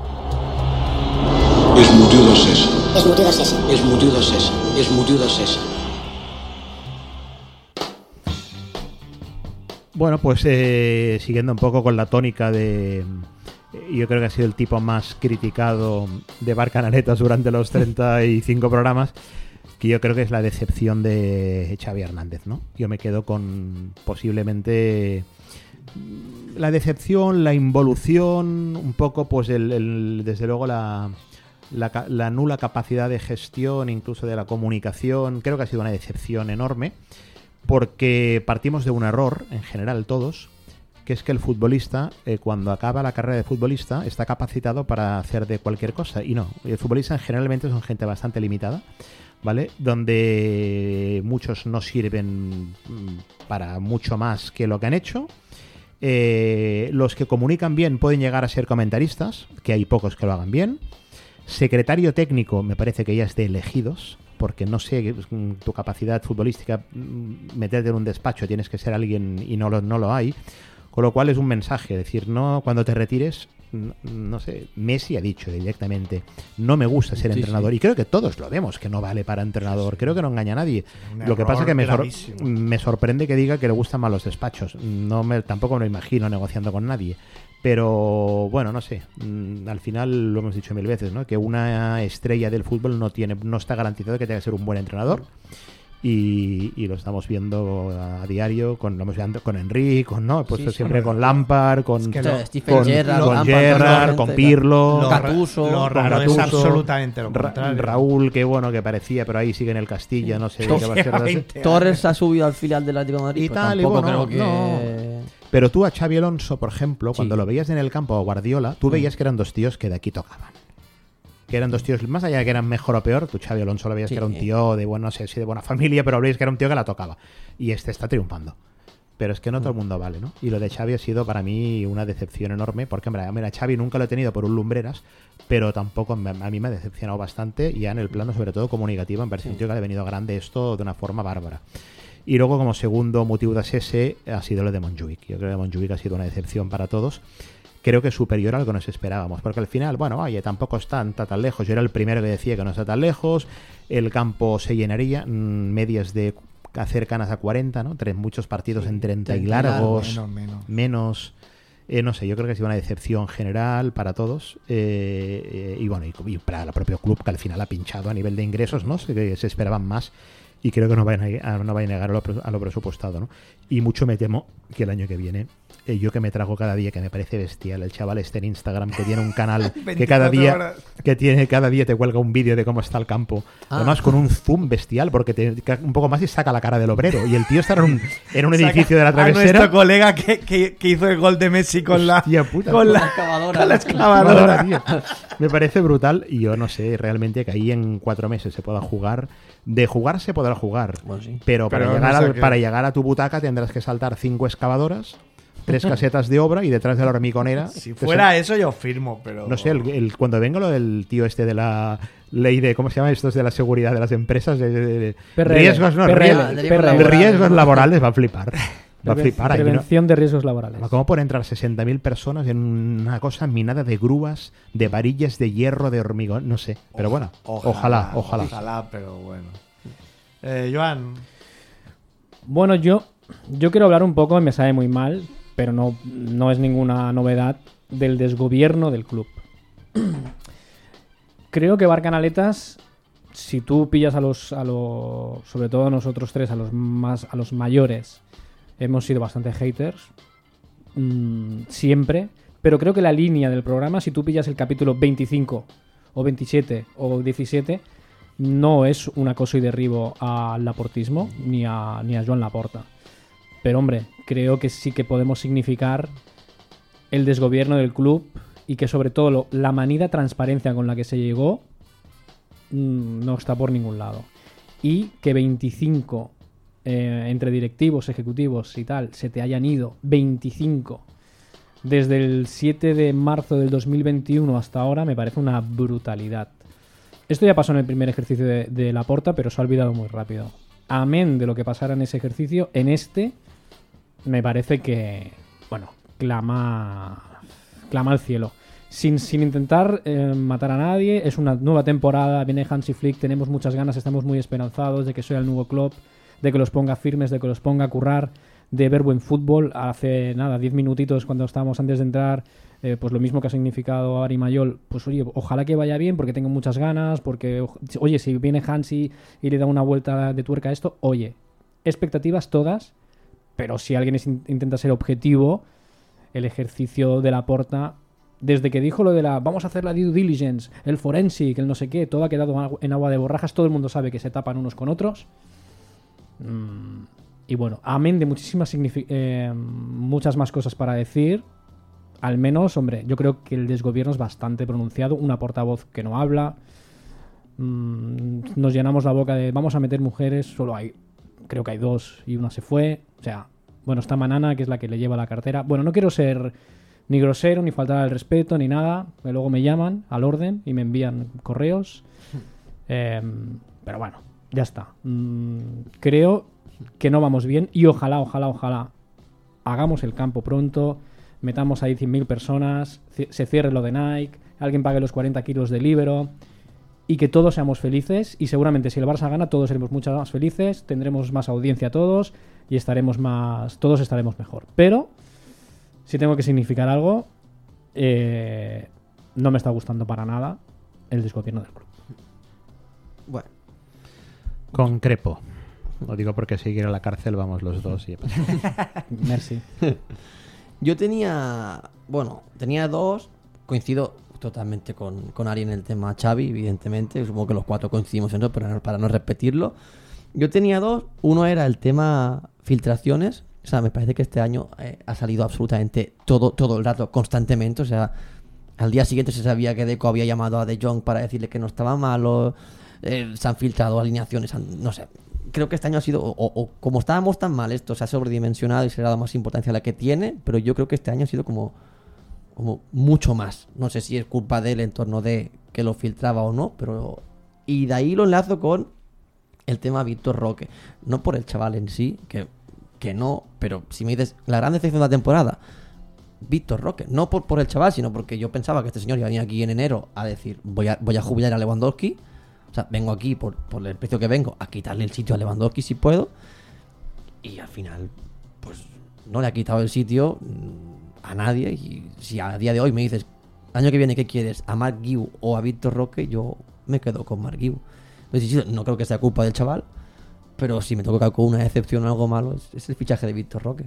És motiu de cés. És motiu de cese. És motiu de cés. És motiu de cés. Bueno, pues eh, siguiendo un poco con la tónica de... eh, Yo creo que ha sido el tipo más criticado de Barcanaletas durante los treinta y cinco programas, que yo creo que es la decepción de Xavi Hernández, ¿no? Yo me quedo con posiblemente la decepción, la involución, un poco, pues, el, el- desde luego la, la, ca- la nula capacidad de gestión, incluso de la comunicación. Creo que ha sido una decepción enorme, porque partimos de un error, en general todos, que es que el futbolista, eh, cuando acaba la carrera de futbolista, está capacitado para hacer de cualquier cosa. Y no, el futbolista generalmente son gente bastante limitada, ¿vale? Donde muchos no sirven mm, para mucho más que lo que han hecho. Eh, los que comunican bien pueden llegar a ser comentaristas, que hay pocos que lo hagan bien. Secretario técnico me parece que ya es de elegidos, porque no sé mm, tu capacidad futbolística, mm, meterte en un despacho, tienes que ser alguien y no lo, no lo hay. Con lo cual es un mensaje, decir, no, cuando te retires, no, no sé, Messi ha dicho directamente, no me gusta ser Sí, entrenador. sí. Y creo que todos lo vemos, que no vale para entrenador. Creo que no engaña a nadie. Un Lo que pasa error es que me, sor- gravísimo. me sorprende que diga que le gustan más los despachos. No me, tampoco me lo imagino negociando con nadie. Pero bueno, no sé. Mm, Al final lo hemos dicho mil veces, ¿no? Que una estrella del fútbol no tiene, no está garantizado que tenga que ser un buen entrenador. Y, y lo estamos viendo a, a diario, con, lo hemos visto con Henry, con, ¿no? He puesto Sí, siempre sí. con Lampard, con, Es que O sea, lo- Stephen con, Gerrard, con, Lampard, Gerrard, toda con la gente, Pirlo, Lo, Gattuso, lo raro Gattuso, es absolutamente lo Ra- contrario. Raúl, que bueno, que parecía, pero ahí sigue en el Castilla, no sé To- qué va a ser. de- veinte Torres ha subido al filial del Atlético de Madrid, Y pero tal, y tampoco bueno, creo que... Pero tú a Xavi Alonso, por ejemplo, cuando Sí. lo veías en el campo a Guardiola, tú veías que eran dos tíos que de aquí tocaban. Que eran dos tíos, más allá de que eran mejor o peor, tú Xavi Alonso lo veías Sí. que era un tío de, bueno, no sé si de buena familia, pero lo veías que era un tío que la tocaba. Y este está triunfando. Pero es que no todo el mundo vale, ¿no? Y lo de Xavi ha sido para mí una decepción enorme, porque, hombre, mira, Xavi nunca lo he tenido por un lumbreras, pero tampoco me- a mí me ha decepcionado bastante, ya en el plano, sobre todo, comunicativo, me parece un tío que ha venido grande esto de una forma bárbara. Y luego, como segundo motivo de ese, ha sido lo de Montjuic. Yo creo que Montjuic ha sido una decepción para todos. Creo que superior a lo que nos esperábamos, porque al final, bueno, oye, tampoco está tan, tan lejos. Yo era el primero que decía que no está tan lejos, el campo se llenaría, mmm, medias de cercanas a cuarenta, ¿no? Tres, muchos partidos en treinta y treinta y largos, Menos, menos. menos, eh, no sé, yo creo que ha sido una decepción general para todos, eh, eh, y bueno, y, y para el propio club, que al final ha pinchado a nivel de ingresos, ¿no? Se, que se esperaban más, y creo que no va a, neg- a- no va a negar a lo, pre- a lo presupuestado, ¿no? Y mucho me temo que el año que viene, eh, yo que me trago cada día, que me parece bestial, el chaval este en Instagram, que tiene un canal que cada veinticuatro día horas. que tiene cada día te cuelga un vídeo de cómo está el campo, Ah. además con un zoom bestial, porque te ca- un poco más y saca la cara del obrero, y el tío está en un, en un edificio de la A travesera. nuestro colega que, que, que hizo el gol de Messi con la, Hostia puta. con La la, excavadora. con la Excavadora, excavadora. tío. Me parece brutal y yo no sé realmente que ahí en cuatro meses se pueda jugar. De jugar se podrá jugar, Bueno, sí. pero, para, Pero llegar no sé al- qué. para llegar a tu butaca tendrás que saltar cinco excavadoras, tres casetas de obra y detrás de la hormigonera. Si te fuera eso, yo firmo, pero. No sé, el, el- cuando venga lo del tío este de la ley de, ¿cómo se llama? Esto es de la seguridad de las empresas, de, de- de- P R L, riesgos, no, P R L, riesgos, P R L. de laborales. riesgos laborales, va a flipar. Va a Preven- flipar. Aquí, ¿no? Prevención de riesgos laborales. ¿Cómo pueden entrar sesenta mil personas en una cosa minada de grúas, de varillas de hierro, de hormigón? No sé, pero bueno, ojalá, ojalá. Ojalá, pero bueno. Eh, Joan, Bueno, yo, yo quiero hablar un poco, y me sabe muy mal, pero no, no es ninguna novedad, del desgobierno del club. Creo que Barcanaletas, si tú pillas a los, a los, sobre todo nosotros tres, a los más, a los mayores, hemos sido bastante haters, mm, siempre, pero creo que la línea del programa, si tú pillas el capítulo veinticinco o veintisiete o diecisiete, no es un acoso y derribo al laportismo ni a, ni a Joan Laporta. Pero hombre, creo que sí que podemos significar el desgobierno del club y que sobre todo lo- la manida transparencia con la que se llegó mm, no está por ningún lado. Y que veinticinco eh, entre directivos, ejecutivos y tal, se te hayan ido veinticinco desde el siete de marzo del dos mil veintiuno hasta ahora, me parece una brutalidad. Esto ya pasó en el primer ejercicio de, de Laporta, pero se ha olvidado muy rápido. Amén de lo que pasara en ese ejercicio, en este me parece que, bueno, clama, clama al cielo. Sin, sin intentar eh, matar a nadie, es una nueva temporada, viene Hansi Flick, tenemos muchas ganas, estamos muy esperanzados de que sea el nuevo club, de que los ponga firmes, de que los ponga a currar, de ver buen fútbol. Hace nada, diez minutitos cuando estábamos antes de entrar, eh, pues lo mismo que ha significado Ari Mayol, pues oye, ojalá que vaya bien porque tengo muchas ganas, porque oye, si viene Hansi y le da una vuelta de tuerca a esto, oye, expectativas todas, pero si alguien es, intenta ser objetivo, el ejercicio de Laporta, desde que dijo lo de la vamos a hacer la due diligence, el forensic, el no sé qué, todo ha quedado en agua de borrajas, todo el mundo sabe que se tapan unos con otros. Mm, y bueno, amén de muchísimas signifi- eh, muchas más cosas para decir. Al menos, hombre, yo creo que el desgobierno es bastante pronunciado. Una portavoz que no habla. Mm, nos llenamos la boca de vamos a meter mujeres. Solo hay, creo que hay dos y una se fue. O sea, bueno, está Manana, que es la que le lleva la cartera. Bueno, no quiero ser ni grosero, ni faltar al respeto, ni nada. Que luego me llaman al orden y me envían correos. Eh, pero bueno, ya está. Mm, creo que no vamos bien y ojalá, ojalá, ojalá hagamos el campo pronto, metamos ahí cien mil personas, ci- se cierre lo de Nike, alguien pague los cuarenta kilos de libero y que todos seamos felices. Y seguramente si el Barça gana todos seremos mucho más felices, tendremos más audiencia todos y estaremos más, todos estaremos mejor. Pero si tengo que significar algo, eh, no me está gustando para nada el desgobierno del club. Bueno, Concrepo. Lo digo porque si quiere a la cárcel vamos los dos. Y... Merci. Yo tenía, bueno, tenía dos, coincido totalmente con, con Ari en el tema Xavi, evidentemente, supongo que los cuatro coincidimos en eso, pero para no repetirlo. Yo tenía dos, uno era el tema filtraciones, o sea, me parece que este año eh, ha salido absolutamente todo, todo el rato, constantemente, o sea, al día siguiente se sabía que Deco había llamado a De Jong para decirle que no estaba malo, eh, se han filtrado alineaciones, no sé. Creo que este año ha sido, o, o como estábamos tan mal, esto se ha sobredimensionado y se le ha dado más importancia a la que tiene, pero yo creo que este año ha sido como, como mucho más. No sé si es culpa del entorno de que lo filtraba o no, pero... Y de ahí lo enlazo con el tema Víctor Roque. No por el chaval en sí, que, que no, pero si me dices la gran decepción de la temporada, Víctor Roque, no por, por el chaval, sino porque yo pensaba que este señor iba a venir aquí en enero a decir voy a, voy a jubilar a Lewandowski. O sea, vengo aquí por, por el precio que vengo a quitarle el sitio a Lewandowski si puedo. Y al final, pues no le ha quitado el sitio a nadie. Y si a día de hoy me dices, año que viene, ¿qué quieres? ¿A Marc Guiu o a Víctor Roque? Yo me quedo con Marc Guiu. Entonces, no creo que sea culpa del chaval. Pero si me toca con una decepción o algo malo, es, es el fichaje de Víctor Roque.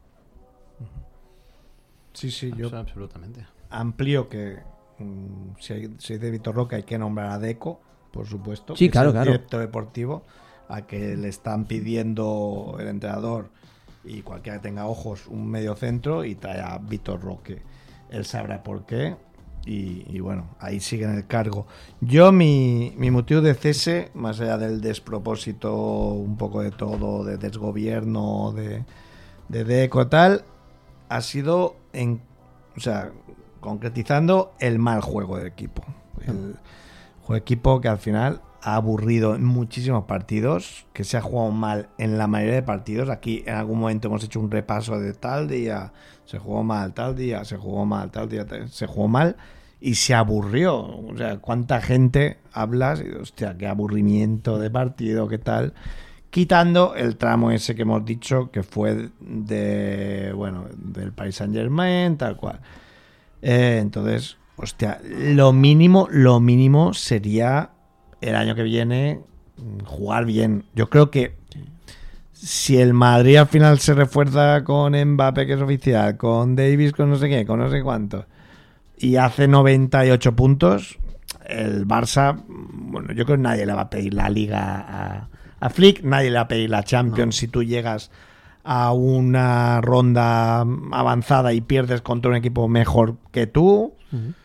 Sí, sí, yo absolutamente amplío que um, si hay, si hay de Víctor Roque hay que nombrar a Deco, por supuesto. Sí, que claro, es el claro. director deportivo, a que le están pidiendo el entrenador y cualquiera que tenga ojos un medio centro y trae a Víctor Roque. Él sabrá por qué y, y bueno, ahí sigue en el cargo. Yo mi, mi motivo de cese, más allá del despropósito un poco de todo, de desgobierno, de, de Deco y tal, ha sido en, o sea, concretizando el mal juego del equipo. El juego de equipo que al final ha aburrido en muchísimos partidos, que se ha jugado mal en la mayoría de partidos. Aquí en algún momento hemos hecho un repaso de tal día se jugó mal, tal día se jugó mal, tal día se jugó mal y se aburrió. O sea, cuánta gente hablas y hostia, qué aburrimiento de partido, qué tal. Quitando el tramo ese que hemos dicho que fue de, bueno, del Paris Saint-Germain, tal cual. Eh, entonces, hostia, lo mínimo, lo mínimo sería el año que viene jugar bien. Yo creo que si el Madrid al final se refuerza con Mbappé, que es oficial, con Davis, con no sé qué, con no sé cuánto, y hace noventa y ocho puntos, el Barça, bueno, yo creo que nadie le va a pedir la Liga a... a Flick, nadie le va a pedir la Champions no. Si tú llegas a una ronda avanzada y pierdes contra un equipo mejor que tú, uh-huh.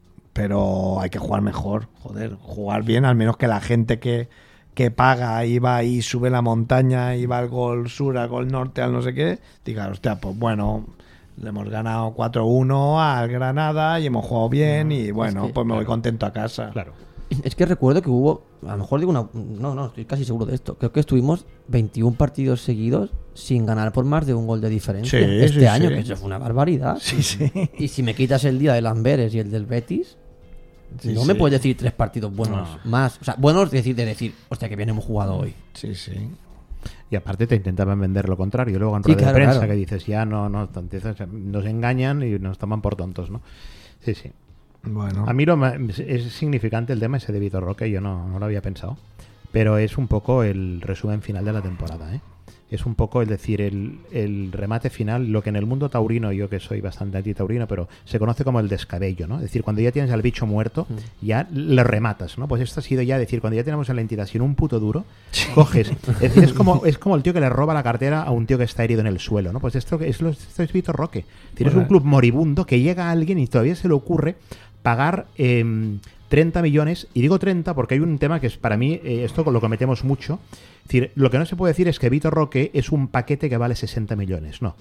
Pero hay que jugar mejor, joder, jugar bien, al menos que la gente que, que paga y va y sube la montaña y va al gol sur, al gol norte, al no sé qué, diga, hostia, pues bueno, le hemos ganado cuatro uno al Granada y hemos jugado bien no, y bueno, es que, pues me claro, voy contento a casa. Claro. Es que recuerdo que hubo, a lo mejor digo una... No, no, estoy casi seguro de esto. Creo que estuvimos veintiún partidos seguidos sin ganar por más de un gol de diferencia sí, este sí, año, sí. que eso fue una barbaridad. Sí, sí. Y si me quitas el día del Amberes y el del Betis, sí, no sí. me puedes decir tres partidos buenos no. más. O sea, buenos de decir, de decir, hostia, que bien hemos jugado hoy. Sí, sí. Y aparte te intentaban vender lo contrario. Luego en sí, rueda claro, de prensa claro. que dices, ya no, no, nos engañan y nos toman por tontos, ¿no? Sí, sí. Bueno. A mí lo, es significante el tema ese de Víctor Roque, yo no, no lo había pensado, pero es un poco el resumen final de la temporada, ¿eh? Es un poco, es decir, el, el remate final, lo que en el mundo taurino, yo que soy bastante anti-taurino, pero se conoce como el descabello, ¿no? Es decir, cuando ya tienes al bicho muerto, mm. ya le rematas, ¿no? Pues esto ha sido ya, decir, cuando ya tenemos a la entidad sin un puto duro, sí. coges, es decir, es como, es como el tío que le roba la cartera a un tío que está herido en el suelo, ¿no? Pues esto, es, esto es Víctor Roque. Es decir, bueno. Es un club moribundo que llega a alguien y todavía se le ocurre pagar eh, treinta millones, y digo treinta porque hay un tema que es para mí, eh, esto lo cometemos mucho, es decir, lo que no se puede decir es que Víctor Roque es un paquete que vale sesenta millones, no.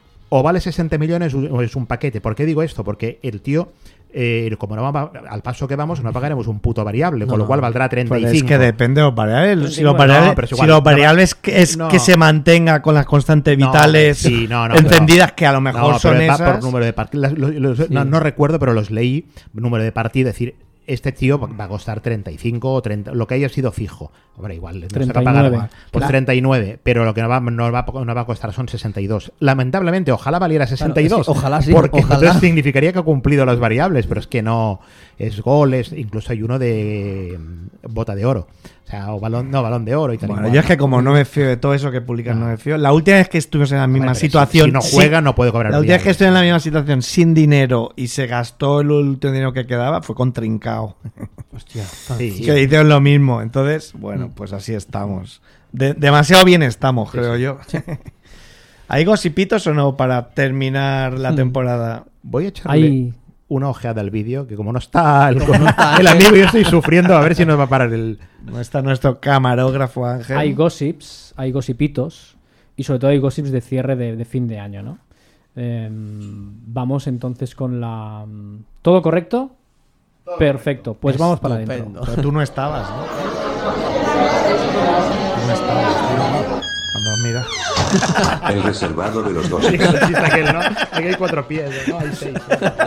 O vale sesenta millones o es un paquete. ¿Por qué digo esto? Porque el tío, eh, como no va, al paso que vamos, no pagaremos un puto variable, no, con lo cual valdrá treinta y cinco. Pues es que depende de los variables. Si los no, variables, igual, si los variables no, es no. que se mantenga con las constantes vitales no, sí, no, no, encendidas, pero, que a lo mejor no, son pero esas. Va por número de partidos. Sí. No, no recuerdo, pero los leí. Número de partidos, es decir, este tío va a costar treinta y cinco o treinta, lo que haya sido fijo. Hombre, igual no se va a pagar igual. Pues la... treinta y nueve, pero lo que no va, no, va, no va a costar son sesenta y dos. Lamentablemente, ojalá valiera sesenta y dos. Claro, sí, ojalá sí. Porque ojalá. entonces significaría que ha cumplido las variables, pero es que no es goles, incluso hay uno de bota de oro. O sea, o balón, no, balón de oro y tal. Bueno, igual. yo es que como no me fío de todo eso que publican, no, no me fío. La última vez que estuvimos en la misma Hombre, situación... Si, si no juega, sí, no puede cobrar. La última vez que estuve en la misma situación sin dinero y se gastó el último dinero que quedaba fue con Trincao. Hostia. Sí. Que hicieron lo mismo. Entonces, bueno, pues así estamos. De- demasiado bien estamos, Sí, creo sí. yo. ¿Hay gossipitos o no para terminar la Hmm. temporada? Voy a echarle Hay, una ojeada al vídeo, que como no está el, el amigo, yo estoy sufriendo a ver si nos va a parar el... No está nuestro camarógrafo Ángel. hay gossips, hay gossipitos y sobre todo hay gossips de cierre de, de fin de año, ¿no? Eh, vamos entonces con la... ¿Todo correcto? Perfecto, pues vamos para adentro. Estupendo. Pero tú no estabas, ¿no? Tú no estabas, tío. Cuando mira. El reservado de los dos. Sí, el chiste aquel, ¿no? Aquí hay cuatro pies, ¿no? Hay seis.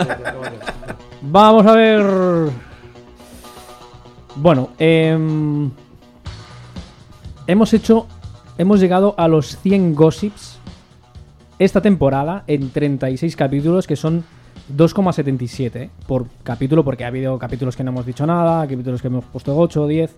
Vamos a ver... Bueno, em, hemos hecho... Hemos llegado a los cien gossips esta temporada en treinta y seis capítulos, que son dos coma setenta y siete ¿eh? por capítulo, porque ha habido capítulos que no hemos dicho nada, capítulos que hemos puesto ocho o diez.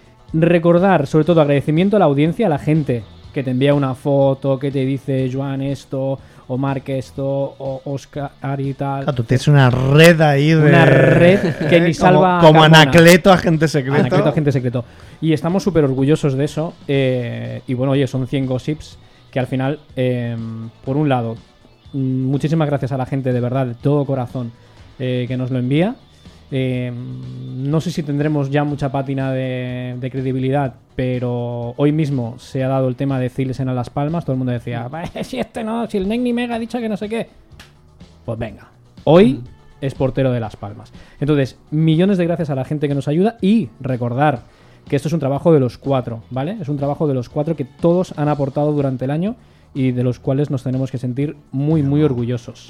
Recordar, sobre todo, agradecimiento a la audiencia, a la gente que te envía una foto, que te dice Joan esto, o Marc esto, o Oscar y tal. Claro, tú tienes una red ahí de... Una red que ni salva Como, como Carmona. Anacleto, agente secreto. Anacleto, agente secreto. Y estamos súper orgullosos de eso. eh, y bueno, oye, son cien gossips que al final, eh, por un lado, mm, muchísimas gracias a la gente de verdad, de todo corazón, eh, que nos lo envía. Eh, no sé si tendremos ya mucha pátina de, de credibilidad, pero hoy mismo se ha dado el tema de Zilesen a Las Palmas. Todo el mundo decía, si este no, si el Negni Mega ha dicho que no sé qué. Pues venga, hoy es portero de Las Palmas. Entonces, millones de gracias a la gente que nos ayuda y recordar que esto es un trabajo de los cuatro, ¿vale? Es un trabajo de los cuatro que todos han aportado durante el año y de los cuales nos tenemos que sentir muy, muy orgullosos.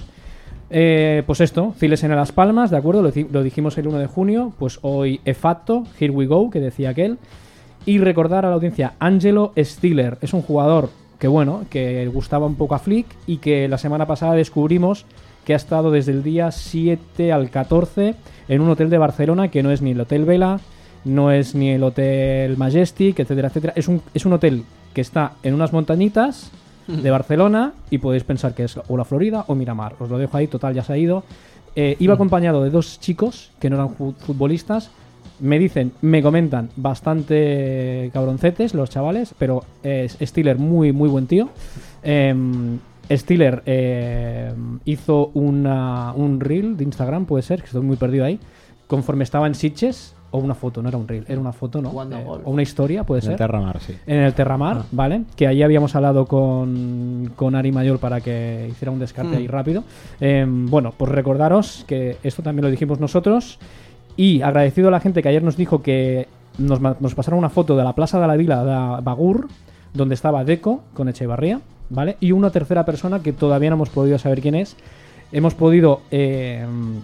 Eh, pues esto, Zilesen a Las Palmas, ¿de acuerdo? Lo, lo dijimos el uno de junio, pues hoy he fatto, here we go, que decía aquel. Y recordar a la audiencia, Angelo Stiller es un jugador que, bueno, que gustaba un poco a Flick y que la semana pasada descubrimos que ha estado desde el día siete al catorce en un hotel de Barcelona que no es ni el Hotel Vela, no es ni el Hotel Majestic, etcétera, etcétera. Es un, es un hotel que está en unas montañitas de Barcelona y podéis pensar que es o la Florida o Miramar. Os lo dejo ahí, total, ya se ha ido. Eh, iba acompañado de dos chicos que no eran futbolistas. Me dicen, me comentan, bastante cabroncetes los chavales, pero es eh, Stiller muy, muy buen tío. Eh, Stiller eh, hizo una, un reel de Instagram, puede ser, que estoy muy perdido ahí, conforme estaba en Sitges. O una foto, no era un reel, era una foto, ¿no? Eh, o una historia, puede En ser. el Terramar, sí. En el Terramar, Ah. ¿vale? Que ahí habíamos hablado con, con Ari Mayor para que hiciera un descarte Mm. ahí rápido. Eh, bueno, pues recordaros que esto también lo dijimos nosotros. Y agradecido a la gente que ayer nos dijo que nos, ma- nos pasaron una foto de la Plaza de la Vila de Bagur, donde estaba Deco con Echevarría, ¿vale? Y una tercera persona que todavía no hemos podido saber quién es. Hemos podido... Eh,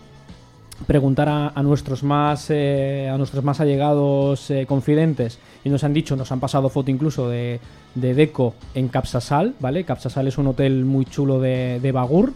preguntar a, a nuestros más eh, a nuestros más allegados eh, confidentes y nos han dicho, nos han pasado foto incluso de, de Deco en Capsasal, ¿vale? Capsasal es un hotel muy chulo de, de Bagur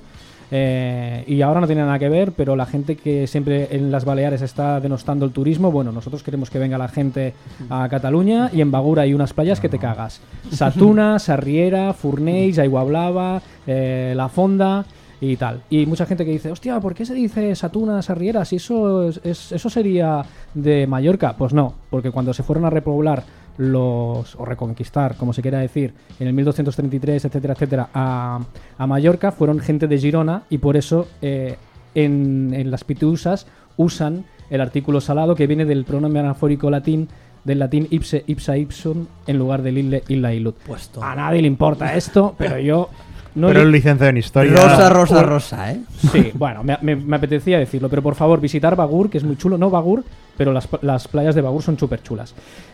eh, y ahora no tiene nada que ver, pero la gente que siempre en las Baleares está denostando el turismo, bueno, nosotros queremos que venga la gente a Cataluña y en Bagur hay unas playas que te cagas. Satuna, Sarriera, Fornells, Aiguablava, eh, La Fonda y tal. Y mucha gente que dice, hostia, ¿por qué se dice Satuna, Sarriera? Si eso, es, es- eso sería de Mallorca. Pues no, porque cuando se fueron a repoblar los, o reconquistar, como se quiera decir, en el mil doscientos treinta y tres, etcétera, etcétera, a, a Mallorca, fueron gente de Girona y por eso eh, en, en las pitiusas usan el artículo salado que viene del pronombre anafórico latín, del latín ipse, ipsa, ipsum, en lugar del ille, illa, illud. Puesto. A nadie le importa esto, pero yo... No Pero le- el licenciado en historia. Rosa, rosa, rosa, ¿eh? Sí, bueno, me, me- me apetecía decirlo, pero por favor, visitar Bagur, que es muy chulo. No Bagur, pero las, las playas de Bagur son súper chulas.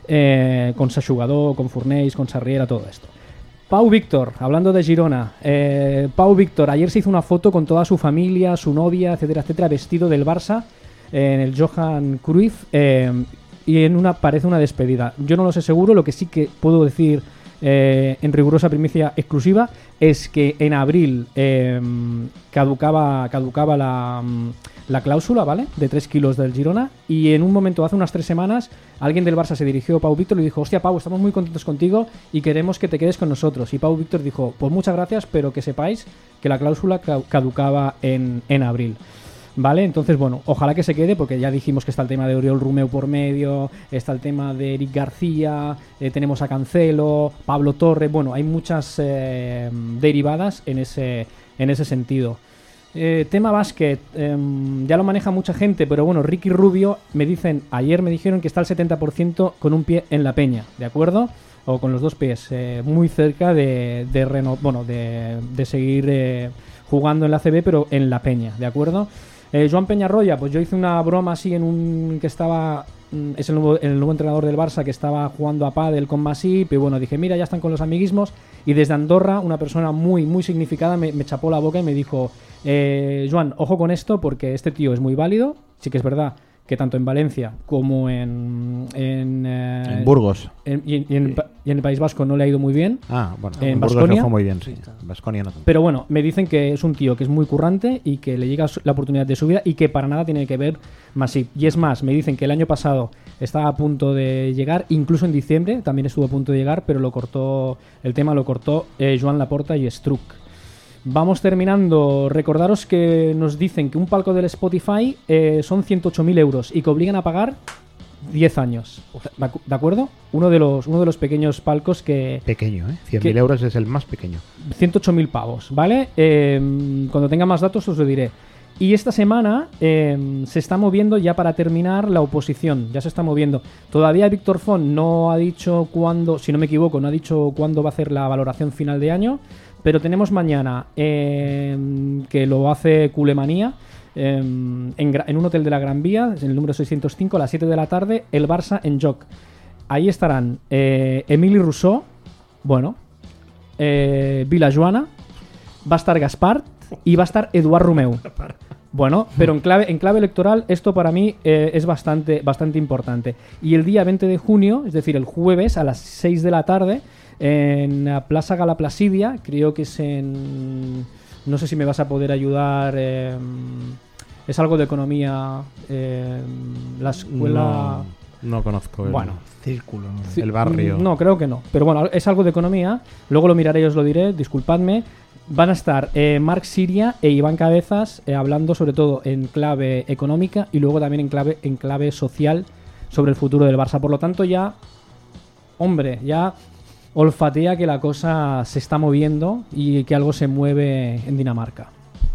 Eh, con Sachugador, con Fornells, con Sarriera, todo esto. Pau Víctor, hablando de Girona. Eh, Pau Víctor, ayer se hizo una foto con toda su familia, su novia, etcétera, etcétera, vestido del Barça eh, en el Johan Cruyff. eh, y en una parece una despedida. Yo no lo sé seguro, lo que sí que puedo decir... Eh, en rigurosa primicia exclusiva es que en abril eh, caducaba caducaba la, la cláusula, ¿vale? De tres kilos del Girona. Y en un momento, hace unas tres semanas, alguien del Barça se dirigió a Pau Víctor y le dijo: hostia, Pau, estamos muy contentos contigo y queremos que te quedes con nosotros. Y Pau Víctor dijo: pues muchas gracias, pero que sepáis que la cláusula caducaba en, en abril. Vale, entonces bueno, ojalá que se quede, porque ya dijimos que está el tema de Oriol Romeu por medio, está el tema de Eric García, eh, tenemos a Cancelo, Pablo Torre, bueno, hay muchas eh, derivadas en ese, en ese sentido. Eh, tema básquet, eh, ya lo maneja mucha gente, pero bueno, Ricky Rubio, me dicen, ayer me dijeron que está al setenta por ciento con un pie en la peña, ¿de acuerdo? O con los dos pies, eh, muy cerca de, de, reno, bueno, de, de seguir eh, jugando en la A C B, pero en la peña, ¿de acuerdo? Eh, Joan Peñarroya, pues yo hice una broma así en un que estaba, mm, es el nuevo, el nuevo entrenador del Barça que estaba jugando a pádel con Masip, y bueno, dije, mira, ya están con los amiguismos, y desde Andorra una persona muy, muy significada me, me chapó la boca y me dijo, eh, Joan, ojo con esto porque este tío es muy válido, sí que es verdad que tanto en Valencia como en en, eh, en Burgos en, y, en, y, en, y en el País Vasco no le ha ido muy bien. Ah, bueno, en, en Burgos Baskonia, no fue muy bien, sí. Baskonia no tanto. Pero bueno, me dicen que es un tío que es muy currante y que le llega la oportunidad de su vida y que para nada tiene que ver Masip. Y es más, me dicen que el año pasado estaba a punto de llegar, incluso en diciembre también estuvo a punto de llegar, pero lo cortó, el tema lo cortó eh, Joan Laporta y Struck. Vamos terminando. Recordaros que nos dicen que un palco del Spotify eh, son ciento ocho mil euros y que obligan a pagar diez años. ¿De acuerdo? Uno de los, uno de los pequeños palcos que... Pequeño, ¿eh? cien mil euros es el más pequeño. ciento ocho mil pavos, ¿vale? Eh, cuando tenga más datos os lo diré. Y esta semana eh, se está moviendo ya para terminar la oposición. Ya se está moviendo. Todavía Víctor Font no ha dicho cuándo, si no me equivoco, no ha dicho cuándo va a hacer la valoración final de año. Pero tenemos mañana, eh, que lo hace Culemanía, eh, en, en un hotel de la Gran Vía, en el número seiscientos cinco, a las siete de la tarde, el Barça en Joc. Ahí estarán eh, Emili Rousseau, bueno, eh, Vilajoana, va a estar Gaspar y va a estar Eduard Romeu. Bueno, pero en clave, en clave electoral esto para mí eh, es bastante, bastante importante. Y el día veinte de junio, es decir, el jueves a las seis de la tarde, en la Plaza Gala Placidia, creo que es en... No sé si me vas a poder ayudar. Eh, es algo de economía. Eh, la escuela... No, no conozco el, bueno, círculo, ¿no? El barrio. No, creo que no. Pero bueno, es algo de economía. Luego lo miraré y os lo diré, disculpadme. Van a estar eh, Marc Siria e Iván Cabezas eh, hablando sobre todo en clave económica y luego también en clave, en clave social sobre el futuro del Barça. Por lo tanto ya, hombre, ya olfatea que la cosa se está moviendo y que algo se mueve en Dinamarca.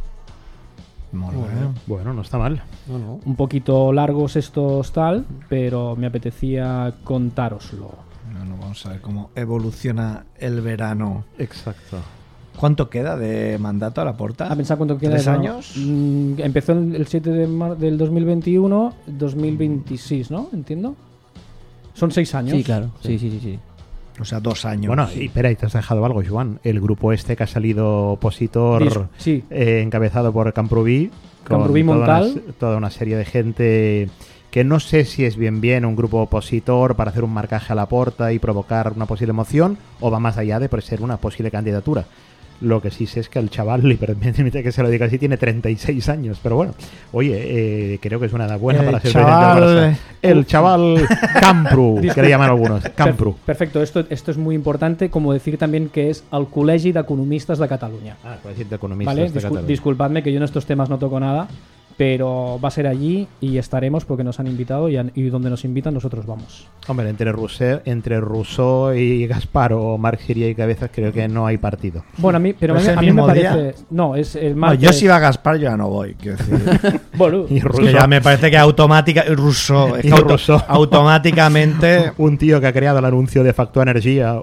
Bueno, bueno, no está mal. No, no. Un poquito largos estos tal, pero me apetecía contároslo. Bueno, vamos a ver cómo evoluciona el verano. Exacto. ¿Cuánto queda de mandato a Laporta? ¿A pensar cuánto queda? ¿Tres de años? Mm, empezó el siete de marzo del dos mil veintiuno, dos mil veintiséis, ¿no? ¿Entiendo? Son seis años. Sí, claro. Sí, sí, sí, sí. O sea, dos años. Bueno, y espera, y te has dejado algo, Joan. El grupo este que ha salido opositor, Dis- sí. eh, encabezado por Camprubí, con Camprubí toda Montal. una, toda una serie de gente que no sé si es bien bien un grupo opositor para hacer un marcaje a Laporta y provocar una posible moción, o va más allá de por ser una posible candidatura. Lo que sí sé es que el chaval, y permíteme que se lo diga así, tiene treinta y seis años. Pero bueno, oye, eh, creo que es una edad buena El para ser chaval- presidente del Barça. El chaval Campru, que le llaman algunos. Campru. Per- perfecto, esto, esto es muy importante, como decir también que es el Col·legi d'Economistes de Catalunya. Ah, puede decir de economistas ¿Vale? de Discul- Cataluña. disculpadme que yo en estos temas no toco nada, pero va a ser allí y estaremos porque nos han invitado y, han- y donde nos invitan nosotros vamos. Hombre, entre Rousseau, entre Rousseau y Gaspar o Marc Siria y Cabezas creo que no hay partido. Bueno, a mí, pero ¿No a es mí, el a mí me mismo parece... día? No, es el No, martes. yo si va a Gaspar yo ya no voy. Quiero decir. Bueno, Y Es que Rousseau, ya me parece que automática Rousseau, es que Y auto- Rousseau. automáticamente un tío que ha creado el anuncio de Factua Energía.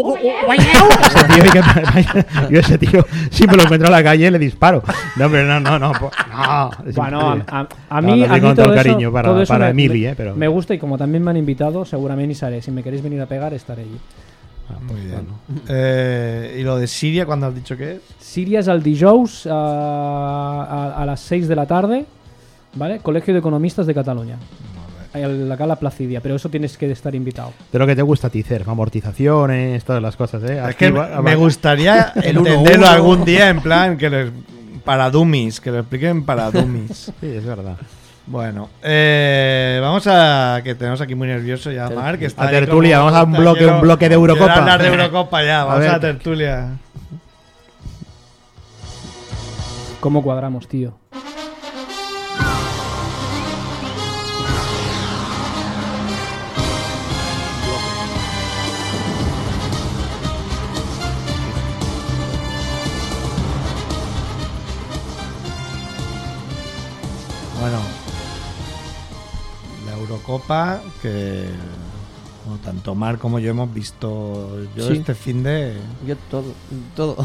Ese tío, que- yo ese tío, si me lo encuentro en la calle le disparo. No, hombre, no, no, no. po- no es bueno, a, imposible. a- a No, mí, lo a digo mí con todo todo el eso, cariño para, todo eso para me, Emili, me- eh, pero... me gusta y como también me han invitado, seguramente seré. Si me queréis venir a pegar, estaré allí. Ah, muy bien. bueno. Eh, y lo de Siria, ¿cuándo has dicho que es? Siria es el dijous a, a, a las seis de la tarde, ¿vale? Colegio de Economistas de Cataluña. En la Cala Placidia, pero eso tienes que estar invitado. De lo que te gusta a ti, Cerf, amortizaciones, todas las cosas, ¿eh? Es que Aquí va- me va- gustaría El uno entenderlo uno. algún día en plan que les para dummies, que lo expliquen para dummies. Sí, es verdad. Bueno, eh, vamos a... que tenemos aquí muy nervioso ya, Mar, que está A ahí tertulia, como- vamos a un está, bloque, quiero- un bloque de Eurocopa. quiero hablar de Eurocopa ya, A vamos a, ver. la tertulia. ¿Cómo cuadramos, tío? Bueno, la Eurocopa que bueno, tanto Mar como yo hemos visto yo Sí. este fin de Yo todo, todo.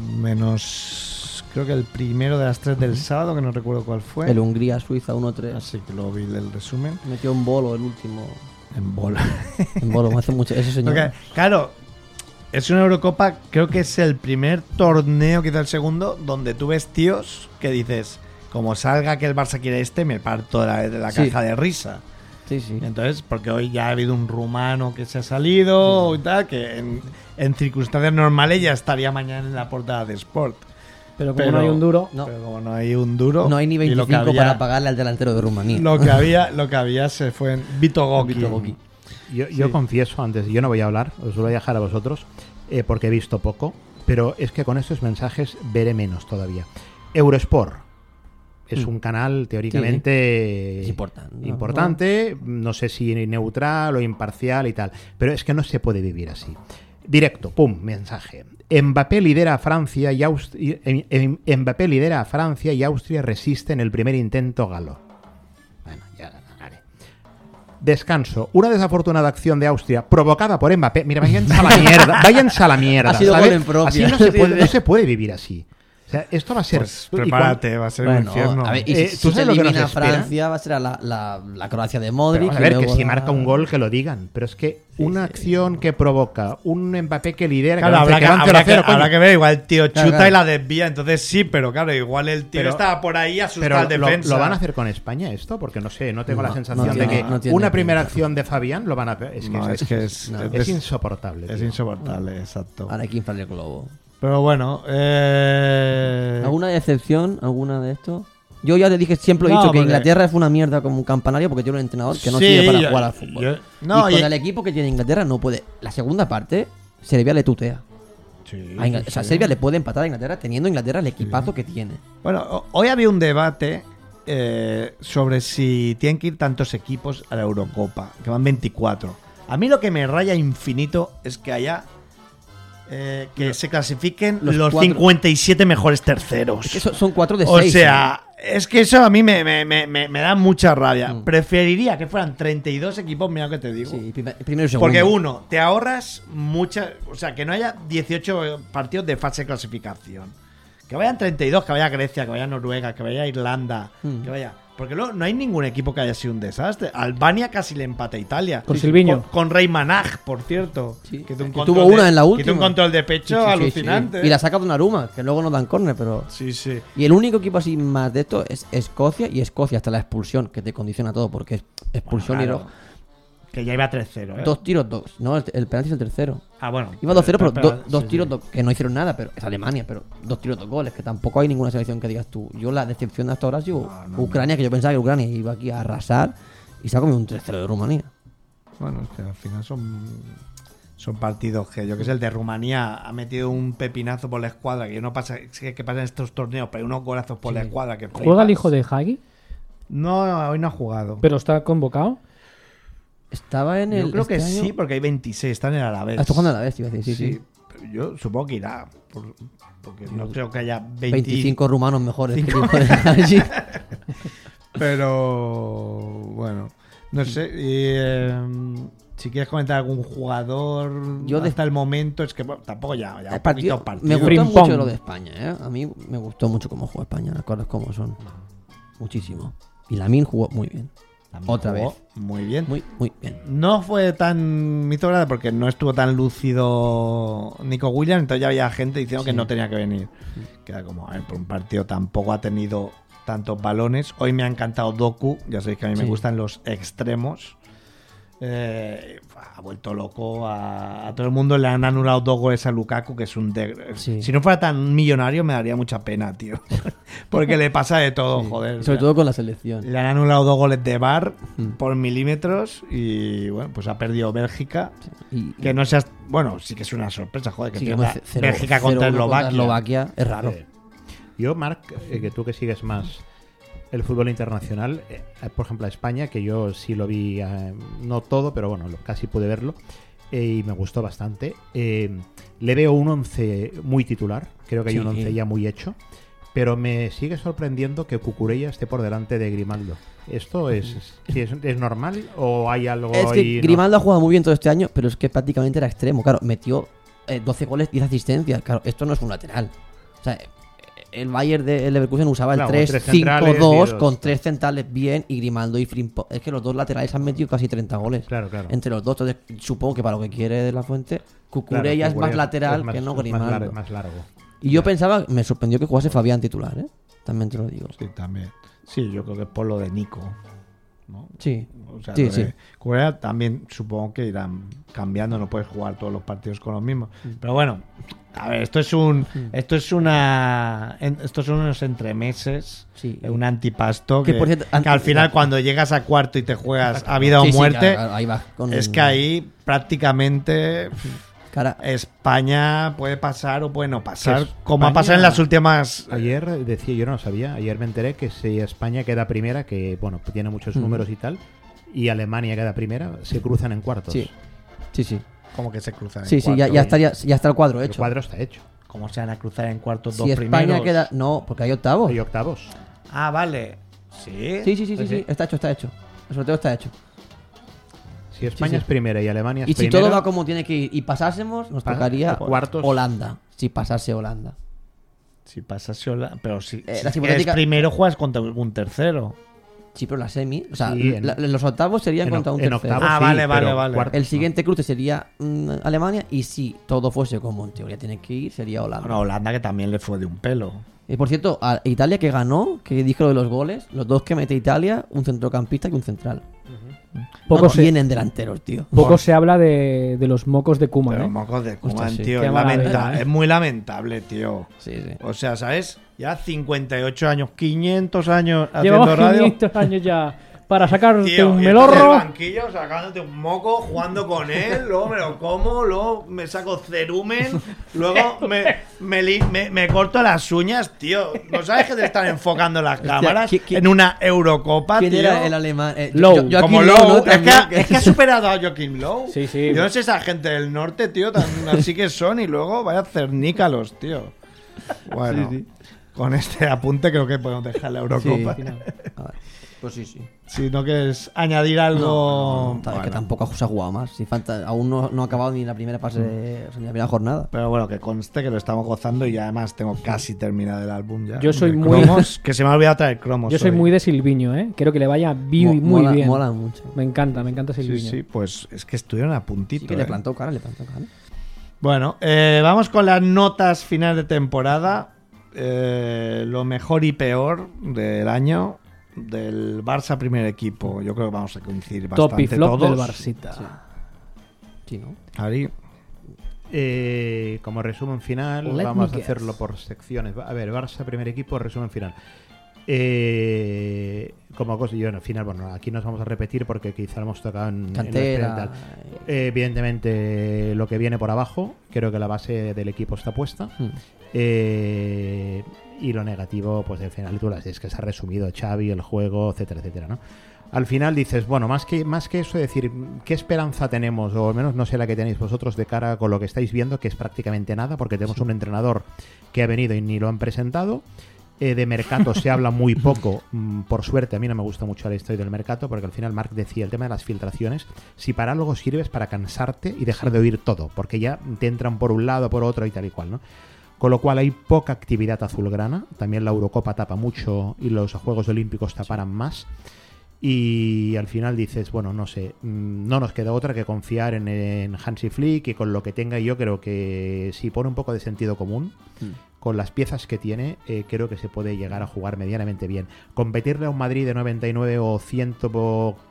menos creo que el primero de las tres del sábado, que no recuerdo cuál fue. El Hungría-Suiza uno tres. Así que lo vi el resumen. Metió un bolo el último. En bola. En bolo, me hace mucho. Ese señor. Porque, claro, es una Eurocopa, creo que es el primer torneo, quizá el segundo, donde tú ves tíos que dices, como salga que el Barça quiere este, me parto de la, de la Sí. caja de risa. Sí, sí. Entonces, porque hoy ya ha habido un rumano que se ha salido y tal, que en, en circunstancias normales ya estaría mañana en la portada de Sport. Pero como Pero- no hay un duro, No. Pero como no hay un duro. No hay ni y lo que veinticinco había- para pagarle al delantero de Rumanía. Lo que había, lo que había se fue en Vito Goki. Vito Goki. Yo, yo confieso antes, yo no voy a hablar, os lo voy a dejar a vosotros, eh, porque he visto poco, pero es que con estos mensajes veré menos todavía. Eurosport es Mm. un canal teóricamente Es importante. importante, no sé si neutral o imparcial y tal, pero es que no se puede vivir así. Directo, pum, mensaje. Mbappé lidera a Francia y Austria, Mbappé lidera a Francia y Austria resiste en el primer intento galo. Bueno, ya vale. Descanso. Una desafortunada acción de Austria provocada por Mbappé. Mira, váyanse a la mierda. Váyanse a la mierda. Ha sido ¿sabes? gol en propia. Así no se, puede, no se puede vivir así. O sea, esto va a ser. Pues y prepárate, va a ser un Bueno, infierno. a ver, y Eh, si, ¿tú si se sabes lo que nos elimina a espera? Francia, va a ser a la, la, la Croacia de Pero Modric. vamos a ver, y que luego si la- marca un gol, que lo digan. Pero es que una acción que provoca un Mbappé que lidera. Claro, que habrá avance- que, que avance habrá cero a cero, que- habrá coño. que ver, igual el tío chuta Claro, claro. y la desvía, entonces sí, pero claro, igual el tío Pero- estaba por ahí asustado Pero al lo, defensa. lo van a hacer con España esto, porque no sé, no tengo No, la sensación no de tiene- que no tiene una primera pinta. acción de Fabián lo van a hacer. Es que No, es, es que es, no. es- es insoportable. es tío. insoportable, exacto. Ahora hay que inflarle el globo. Pero bueno, eh... ¿Alguna decepción? ¿Alguna de esto? Yo ya te dije, siempre he No, dicho que porque- Inglaterra fue una mierda como un campanario porque tiene un entrenador que no Sí, sirve para yo- jugar al fútbol. yo- no, y con y- el equipo que tiene Inglaterra no puede. La segunda parte, Serbia le tutea. Sí, A Ingl- sí, o sea, sí. Serbia le puede empatar a Inglaterra teniendo Inglaterra el equipazo que tiene. Bueno, o- hoy había un debate eh, sobre si tienen que ir tantos equipos a la Eurocopa, que van veinticuatro. A mí lo que me raya infinito es que haya eh, que se clasifiquen Los los, cuatro- cincuenta y siete mejores terceros. Es que so- son cuatro de o seis. sea, es que eso a mí me, me- me- me- me da mucha rabia. Mm. Preferiría que fueran treinta y dos equipos, mira lo que te ¿eh? digo. Sí, primer- primero y segundo. Porque uno, te ahorras muchas. O sea, que no haya dieciocho partidos de fase de clasificación. Que vayan treinta y dos, que vaya Grecia, que vaya Noruega, que vaya Irlanda, Hmm. que vaya. Porque luego no hay ningún equipo que haya sido un desastre. Albania casi le empata a Italia. Con Silviño. Con, con Rey Manaj, por cierto. Sí. Que, tuvo un Que control tuvo una de- en la que última. tuvo un control de pecho Sí, sí, sí, alucinante. sí. Y la saca de una Aruma, que luego no dan córner, pero. Sí, sí. Y el único equipo así más de esto es Escocia, y Escocia hasta la expulsión, que te condiciona todo, porque es expulsión Bueno, y claro. roja. Que ya iba tres cero, ¿eh? Dos tiros, dos. No, el, el penalti es el tercero. Ah, bueno. Iba dos cero, pero, Pero- do- dos sí, tiros, sí. dos- que no hicieron nada, pero es Alemania, pero dos tiros, dos goles, que tampoco hay ninguna selección que digas tú. Yo la decepción de hasta ahora ha sido No, no, Ucrania, que yo pensaba que Ucrania iba aquí a arrasar, y se ha comido un tres cero de Rumanía. Bueno, es que al final son, son partidos que yo que sé, el de Rumanía ha metido un pepinazo por la escuadra, que no pasa, es que, que pasa en estos torneos, pero hay unos golazos por la escuadra que ¿juega el flipas. hijo de Hagi? No, hoy no ha jugado. ¿Pero está convocado? Estaba en el. yo creo que este año- sí, porque hay veintiséis, están en el Alavés. Ah, está jugando a la vez, iba a decir, sí, sí. pero yo supongo que irá, por- porque no creo que haya veinte veinticinco rumanos mejores que el Cinco. hijo de Hagi. Pero bueno, no sé. y, eh, si quieres comentar algún jugador Yo de- hasta el momento, es que bueno, tampoco ya, ya El partido- poquitos me partidos. gustó Frimpong. mucho lo de España, ¿eh? A mí me gustó mucho cómo jugó España, las cosas como son. Muchísimo. Y Lamine jugó muy bien. También Otra jugó vez. Muy bien. Muy, muy bien. No fue tan me hizo gracia porque no estuvo tan lúcido Nico Williams, entonces ya había gente diciendo Sí. que no tenía que venir. Queda como, a ver, por un partido tampoco ha tenido tantos balones. Hoy me ha encantado Doku, ya sabéis que a mí me Sí. gustan los extremos. Eh, ha vuelto loco a, a todo el mundo. Le han anulado dos goles a Lukaku, que es un de... Sí. Si no fuera tan millonario me daría mucha pena, tío. Porque le pasa de todo, Sí. joder. Sobre todo con la selección. Le han anulado dos goles de V A R Mm. por milímetros y bueno, pues ha perdido Bélgica. Y, Que no seas... Bueno, sí que es una sorpresa, joder, que sí, pierda que cero- Bélgica cero contra uno Eslovaquia. Eslovaquia es raro. Eh, Yo, Marc, eh, que tú que sigues más el fútbol internacional, eh, por ejemplo a España, que yo sí lo vi, eh, no todo, pero bueno, lo- casi pude verlo, eh, y me gustó bastante. Eh, le veo un once muy titular, creo que hay Sí. un once ya muy hecho, pero me sigue sorprendiendo que Cucurella esté por delante de Grimaldo. ¿Esto es, sí, es, es normal o hay algo Es que ahí, no? Grimaldo ha jugado muy bien todo este año, pero es que prácticamente era extremo. Claro, metió eh, doce goles, diez asistencias. Claro, esto no es un lateral. O sea, el Bayern de Leverkusen usaba Claro, el con tres tres cinco centrales y dos dos. con tres centrales bien y Grimaldo y Frimpong. Es que los dos laterales han metido casi treinta goles. Claro, claro. Entre los dos, entonces supongo que para lo que quiere de la Fuente, Claro, Cucurella es Cucurella más lateral es más- que no es más Grimaldo. lar- más largo. Y yo Ya. pensaba, me sorprendió que jugase Fabián titular, ¿eh? También te lo digo. Sí, también. Sí, yo creo que es por lo de Nico, ¿no? Sí. O sea, Sí, lo de sí. Cucurella también supongo que irán cambiando, no puedes jugar todos los partidos con los mismos. Mm. Pero bueno, a ver, esto es un esto es una en- estos son unos entremeses, Sí. un antipasto que, Que, por cierto, que antes- al final cuando llegas a cuarto y te juegas a vida Sí, o sí, muerte, claro, ahí va con- es que ahí prácticamente Cara, España puede pasar o puede no pasar, Que como ha España- pasado en las últimas Ayer decía, yo no lo sabía, ayer me enteré que si España queda primera, que bueno, tiene muchos Mm. números y tal, y Alemania queda primera, se cruzan en cuartos. sí. Sí, sí. como que se cruzan en Sí, sí, ya, cuartos. ya estaría, ya está el cuadro El hecho. cuadro está hecho. ¿Cómo se van a cruzar en cuartos dos Si España primeros? queda. No, porque hay octavos. Hay octavos. Ah, vale. Sí. Sí, sí, sí, sí, sí, está hecho, está hecho. El sorteo está hecho. Si España sí. es primera y Alemania es Y si primera, todo va como tiene que ir y pasásemos, nos Pa- tocaría cuartos. Holanda. Si pasase Holanda. Si pasase Holanda, pero si, Eh, si las eres hipotéticas- primero juegas contra un tercero. Sí, pero la semi. O sea, Sí, en- la- los octavos serían en contra oc- un en tercero. octavos Ah, sí, vale, vale, pero vale. cuartos El no. siguiente cruce sería mm, Alemania. Y si todo fuese como en teoría tiene que ir, sería Holanda. Bueno, Holanda que también le fue de un pelo. Y por cierto, a Italia que ganó, que dijo lo de los goles, los dos que mete Italia, un centrocampista y un central. Poco no se- tienen delanteros, tío. Poco se habla de, de los mocos de Koeman, Pero ¿eh? mocos de Koeman, Hostia, sí. tío. Qué Es, maravilla, lamenta- ¿eh? es muy lamentable, tío. Sí, sí. O sea, ¿sabes? Ya cincuenta y ocho años, quinientos años haciendo Llevamos radio. quinientos años ya para sacarte Tío, un y estás en el melorro. banquillo sacándote un moco, jugando con él, luego me lo como, luego me saco cerumen, luego me, me, li- me- me corto las uñas, tío. ¿No sabes que te están enfocando las cámaras ¿quién- quién- en una Eurocopa, ¿Quién tío? era el alemán? Eh, Lowe. Yo- Joachim Como Lowe, Lowe, ¿no? es, que, También, ha- es que ha superado a Joaquín Lowe. Sí, sí. Yo no sé esa gente del norte, tío, tan así que son y luego vaya cernícalos, tío. Bueno, Sí, sí. con este apunte creo que podemos dejar la Sí, Eurocopa. sí, no. A ver, pues sí, sí. Si no quieres añadir algo... No, no, tal, bueno. que tampoco se ha jugado más. Si falta, aún no, no ha acabado ni la primera fase, de, o sea, ni la primera jornada. Pero bueno, que conste que lo estamos gozando y además tengo casi terminado el álbum ya. Yo soy De muy- cromos, que se me ha olvidado traer cromos. Yo soy hoy. muy de Silviño, ¿eh? Quiero que le vaya vi- Mo- muy mola, bien. mola mucho. Me encanta, me encanta Sí, Silviño. sí, pues es que estuvieron a puntito. Sí que eh. le plantó cara, le plantó cara. Bueno, eh, vamos con las notas finales de temporada. Eh, lo mejor y peor del año del Barça primer equipo. Yo creo que vamos a coincidir bastante Top y flop todos. del Barsita. Sí, ¿no? Ari, Eh, como resumen final, Let vamos me a hacerlo guess. por secciones. A ver, Barça, primer equipo, resumen final. Eh, como cosa, yo al final, bueno, aquí nos vamos a repetir porque quizá lo hemos tocado en, en la Cantera. experimental. Eh, evidentemente, lo que viene por abajo, creo que la base del equipo está puesta. Hmm. Eh, y lo negativo, pues al final tú las es que se ha resumido Xavi, el juego, etcétera, etcétera, ¿no? Al final dices, bueno, más que, más que eso, decir, ¿qué esperanza tenemos? O al menos no sé la que tenéis vosotros de cara con lo que estáis viendo, que es prácticamente nada, porque tenemos un entrenador que ha venido y ni lo han presentado. Eh, de mercado se habla muy poco, mm, por suerte. A mí no me gusta mucho la historia del mercado, porque al final Marc decía el tema de las filtraciones. Si para algo sirves para cansarte y dejar de oír todo, porque ya te entran por un lado, por otro y tal y cual, ¿no? Con lo cual hay poca actividad azulgrana. También la Eurocopa tapa mucho y los Juegos Olímpicos taparán más. Y al final dices, bueno, no sé, mm, no nos queda otra que confiar en, en Hansi Flick y con lo que tenga. Yo creo que si pone un poco de sentido común, con las piezas que tiene, eh, creo que se puede llegar a jugar medianamente bien. Competirle a un Madrid de noventa y nueve o ciento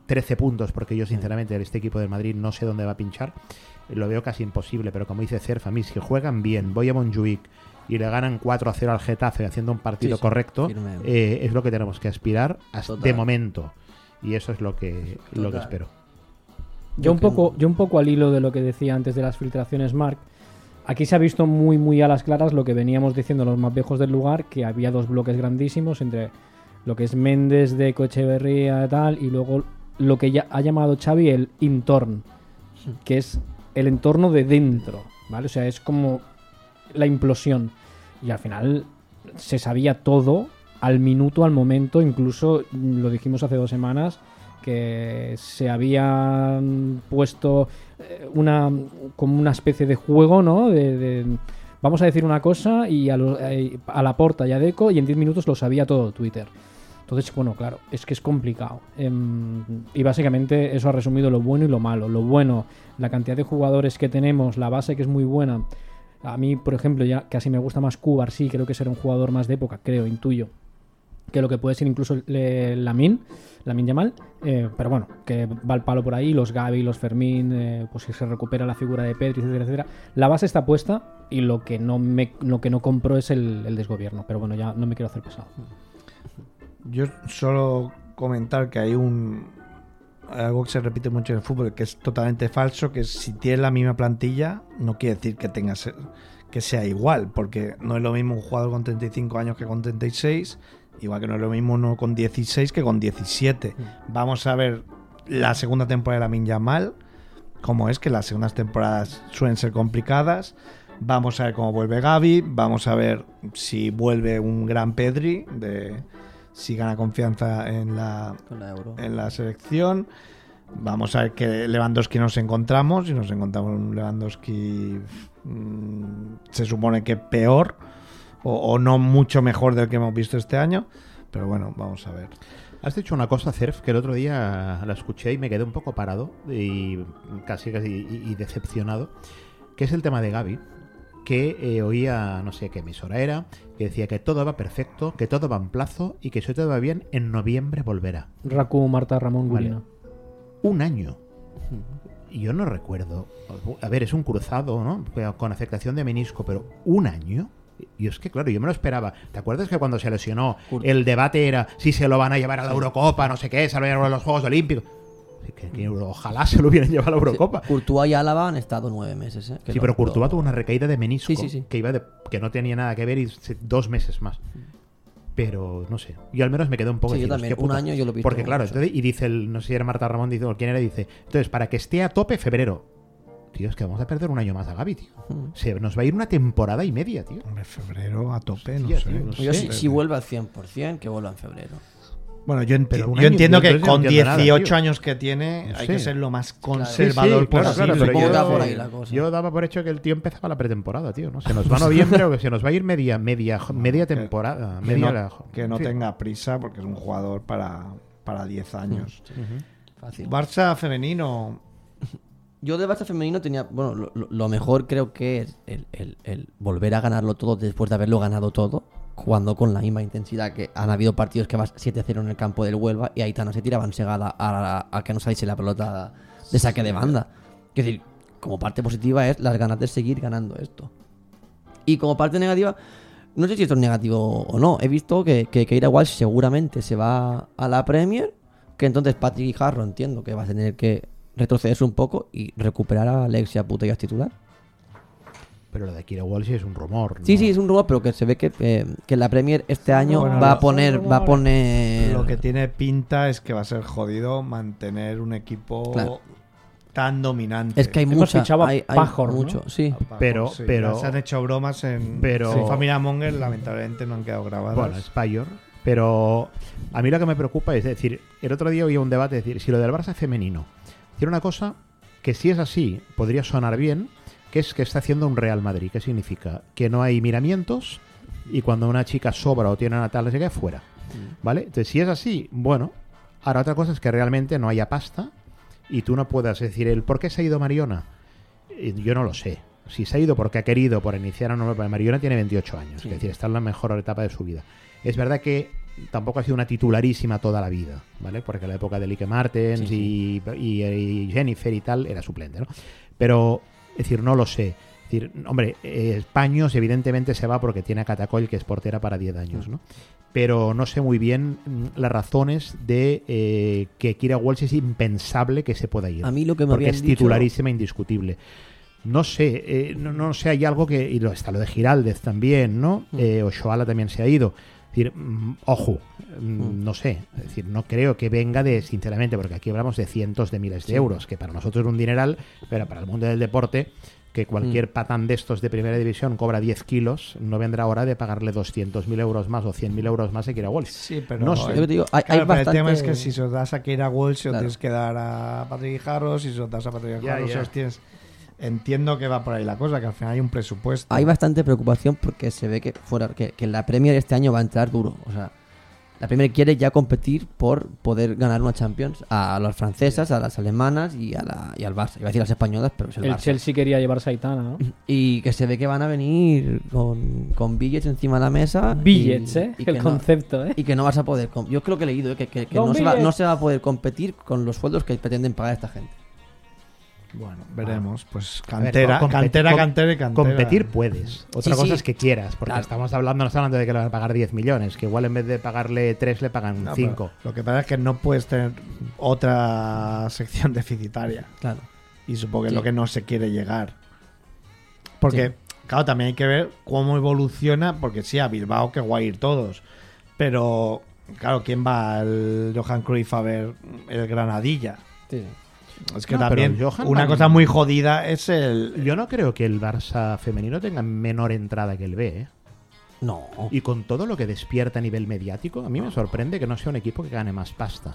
trece puntos, porque yo sinceramente este equipo del Madrid no sé dónde va a pinchar, lo veo casi imposible, pero como dice Cerf, a mí si juegan bien, voy a Montjuic y le ganan cuatro a cero al Getafe haciendo un partido Sí, sí, correcto, firme. eh, es lo que tenemos que aspirar hasta- Total. de momento, y eso es lo que, lo que Total. espero. Yo un, poco, yo un poco al hilo de lo que decía antes de las filtraciones, Marc, aquí se ha visto muy muy a las claras lo que veníamos diciendo los más viejos del lugar, que había dos bloques grandísimos entre lo que es Méndez, Deco, Echeverría y tal, y luego lo que ya ha llamado Xavi el entorn, que es el entorno de dentro, ¿vale? O sea, es como la implosión. Y al final se sabía todo al minuto, al momento, incluso lo dijimos hace dos semanas, que se habían puesto eh, una como una especie de juego, ¿no? De, de- vamos a decir una cosa y a, lo- eh, a la Porta y a Deco, y en diez minutos lo sabía todo Twitter. Entonces, bueno, claro, es que es complicado. Em, y básicamente eso ha resumido lo bueno y lo malo. Lo bueno, la cantidad de jugadores que tenemos, la base que es muy buena. A mí, por ejemplo, ya casi me gusta más Cubar, sí, creo que será un jugador más de época, creo, intuyo, que lo que puede ser incluso eh, Lamin, Lamin Yamal, eh, pero bueno, que va al palo por ahí, los Gavi, los Fermín, eh, pues si se recupera la figura de Pedri, etcétera, etcétera. La base está puesta y lo que no me lo que no compro es el, el desgobierno, pero bueno, ya no me quiero hacer pesado. Yo solo comentar que hay un algo que se repite mucho en el fútbol, que es totalmente falso, que si tienes la misma plantilla no quiere decir que tengas que sea igual, porque no es lo mismo un jugador con treinta y cinco años que con treinta y seis, igual que no es lo mismo uno con dieciséis que con diecisiete. Vamos a ver la segunda temporada de Lamine Yamal, como es que las segundas temporadas suelen ser complicadas. Vamos a ver cómo vuelve Gavi, vamos a ver si vuelve un gran Pedri, de si gana confianza en la, Con la Euro. en la selección. Vamos a ver qué Lewandowski nos encontramos. Si nos encontramos un Lewandowski mmm, se supone que peor o, o no mucho mejor del que hemos visto este año, pero bueno, vamos a ver. Has dicho una cosa, Cerf, que el otro día la escuché y me quedé un poco parado y casi casi y, y decepcionado, que es el tema de Gavi, que eh, oía, no sé qué emisora era, que decía que todo va perfecto, que todo va en plazo y que si todo va bien, en noviembre volverá. Raku, Marta, Ramón, Vale. Gurina. Un año. Y yo no recuerdo. A ver, es un cruzado, ¿no? Con afectación de menisco, pero un año. Y es que, claro, yo me lo esperaba. ¿Te acuerdas que cuando se lesionó el debate era si se lo van a llevar a la Eurocopa, no sé qué, se lo van a llevar a los Juegos Olímpicos? Que, que, ojalá se lo hubieran llevado a la Eurocopa. Sí, Courtois y Álava han estado nueve meses. ¿eh? Que Sí, lo- pero Courtois lo- tuvo una recaída de menisco Sí, sí, sí. Que, iba de, que no tenía nada que ver y se- dos meses más. Pero no sé, yo al menos me quedé un poco Sí, yo decir, también. hostia Un puta. año yo lo he visto Porque claro, mucho. entonces, y dice el, no sé si era Marta Ramón, dice, o quién era, dice, entonces para que esté a tope febrero. Tío, es que vamos a perder un año más a Gavi, tío. Se nos va a ir una temporada y media, tío. Hombre, febrero a tope, no Hostia, sé. tío, no Yo, sé. si, si vuelve al cien por ciento, que vuelva en febrero. Bueno, yo, enti- Pero un yo año, entiendo yo que entonces no con entiendo nada, dieciocho tío. años que tiene No hay sé. que ser lo más Sí, sí, conservador claro, posible. claro, pero Supongo yo, que va por ahí la cosa. yo daba por hecho que el tío empezaba la pretemporada, tío, ¿no? Se nos va a noviembre o que se nos va a ir media media media que- temporada, que media no, la- que no sí. tenga prisa porque es un jugador para, para diez años. Fácil. Barça femenino, Yo de Barça femenino tenía, bueno, lo, lo- lo mejor creo que es el, el- el volver a ganarlo todo después de haberlo ganado todo, jugando con la misma intensidad, que han habido partidos que vas siete cero en el campo del Huelva y Aitana se tiraban segada a, a- a que no saliese la pelota de saque de banda. Es decir, como parte positiva es las ganas de seguir ganando esto. Y como parte negativa, no sé si esto es negativo o no, he visto que, que Keira Walsh seguramente se va a la Premier, que entonces Patrick Guijarro entiendo que va a tener que retrocederse un poco y recuperar a Alexia Putellas titular. Pero lo de Kira Walsh es un rumor, ¿no? Sí, sí, es un rumor, pero que se ve que, eh, que la Premier este año Bueno, va a lo- poner va a poner lo que tiene pinta es que va a ser jodido mantener un equipo Claro. tan dominante. es que hay Hemos mucha fichado a hay, hay Pajor, ¿no? mucho, sí. Pero- Sí, pero- ya se han hecho bromas en, pero- en Familia Monger, lamentablemente no han quedado grabadas. Bueno, es Payor. Pero a mí lo que me preocupa es decir, el otro día oía un debate, es decir, si lo del Barça femenino tiene una cosa que si es así podría sonar bien, que es que está haciendo un Real Madrid. ¿Qué significa? Que no hay miramientos y cuando una chica sobra o tiene una tal, no sé qué, fuera. ¿Vale? Entonces, si es así, bueno. Ahora, otra cosa es que realmente no haya pasta y tú no puedas decir, el ¿por qué se ha ido Mariona? Eh, Yo no lo sé. Si se ha ido porque ha querido, por iniciar a una nueva... Mariona tiene veintiocho años, Sí. es decir, está en la mejor etapa de su vida. Es verdad que tampoco ha sido una titularísima toda la vida, ¿vale? Porque en la época de Lique Martens Sí, sí. Y, y, y Jennifer y tal era suplente, ¿no? Pero, es decir, no lo sé. Es decir, hombre, eh, Paños evidentemente se va porque tiene a Catacoll, que es portera para diez años, ¿no? Pero no sé muy bien mm, las razones de eh, que Kira Walsh es impensable que se pueda ir. A mí lo que me porque habían es dicho- titularísima, indiscutible. No sé, eh, no, no sé, hay algo que... Y lo, está lo de Giraldez también, ¿no? Mm. Eh, Oshoala también se ha ido. Es decir, mm, ojo, mm, Mm. no sé. Es decir, no creo que venga de, sinceramente, porque aquí hablamos de cientos de miles de euros, que para nosotros es un dineral, pero para el mundo del deporte, que cualquier Mm. patán de estos de primera división cobra diez kilos, no vendrá hora de pagarle doscientos mil euros más o cien mil euros más a Kira Walsh. Sí, pero No sé. Yo te digo, hay, Claro, hay pero el bastante... tema es que si se los das a Keira Walsh, se los Claro. tienes que dar a Patrick Harros, si se los das a Patrick Ya, Harros, ya. se los tienes... Entiendo que va por ahí la cosa, que al final hay un presupuesto. Hay bastante preocupación porque se ve que fuera que, que la Premier este año va a entrar duro. O sea, la Premier quiere ya competir por poder ganar una Champions a las francesas, a las alemanas y, a la, y al Barça. Iba a decir las españolas, pero es el, El Barça. Chelsea quería llevarse a Aitana, ¿no? Y que se ve que van a venir con, con billets encima de la mesa. Billets, y- ¿eh? y que El no- concepto, ¿eh? Y que no vas a poder. com- Yo creo que he leído ¿eh? que, que- que Don no, se va, Billets. no se va a poder competir con los sueldos que pretenden pagar esta gente. Bueno, veremos. Pues A ver, cantera, com- cantera, com- cantera y cantera. Competir puedes. Otra Sí, cosa sí. es que quieras, porque Claro. estamos hablando, no estamos hablando de que le van a pagar diez millones, que igual en vez de pagarle tres le pagan No, cinco. pero Lo que pasa es que no puedes tener otra sección deficitaria. Claro. Y supongo que es Sí. lo que no se quiere llegar. Porque, Sí. claro, también hay que ver cómo evoluciona, porque sí, a Bilbao que guay ir todos. Pero, claro, ¿quién va al Johan Cruyff a ver el Granadilla? Sí. Es que No, también pero Johan una también- cosa muy jodida es el... Yo no creo que el Barça femenino tenga menor entrada que el B, ¿eh? No. Y con todo lo que despierta a nivel mediático, a mí me sorprende que no sea un equipo que gane más pasta.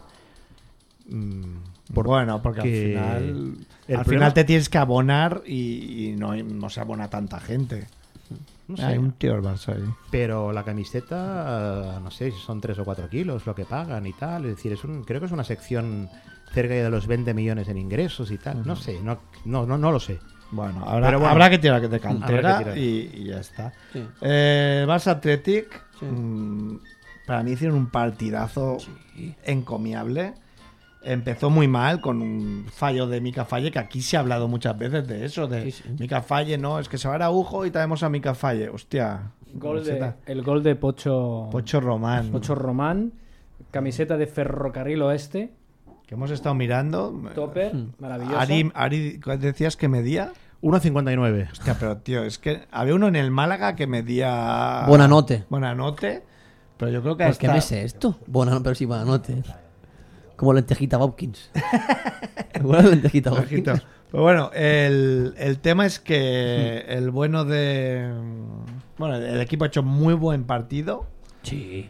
Mm, por- Bueno, porque al que final, el al problema- final te tienes que abonar y, y no, no se abona tanta gente. no sé, Hay un tío del Barça ahí. pero la camiseta, no sé si son tres o cuatro kilos lo que pagan y tal. Es decir, es un, creo que es una sección cerca de los veinte millones en ingresos y tal. No sé, no, no, no, no lo sé. Bueno, habrá, Pero bueno, habrá que tirar de habrá cantera que tirar. y, y ya está. Sí. Eh, Barça Athletic, Sí. mm, para mí hicieron un partidazo encomiable. Empezó muy mal con un fallo de Mika Falle, que aquí se ha hablado muchas veces de eso, de Sí, sí. Mika Falle, no, es que se va a Araujo y traemos a Mika Falle. Hostia, Gol de- camiseta. el gol de Pocho, Pocho Román, Pocho Román, camiseta de Ferrocarril Oeste, que hemos estado mirando. topper, maravillosa. Ari, Ari, ¿cuál decías que medía? uno cincuenta y nueve. Hostia, pero tío, es que había uno en el Málaga que medía... Buenanote. Buenanote, pero yo creo que ¿Por qué hasta... me sé esto? Bueno, pero sí, buena noche. Como lentejita Hopkins. Buena lentejita Hopkins. Ojito. Pero bueno, el, el tema es que el bueno de... Bueno, el equipo ha hecho muy buen partido. Sí.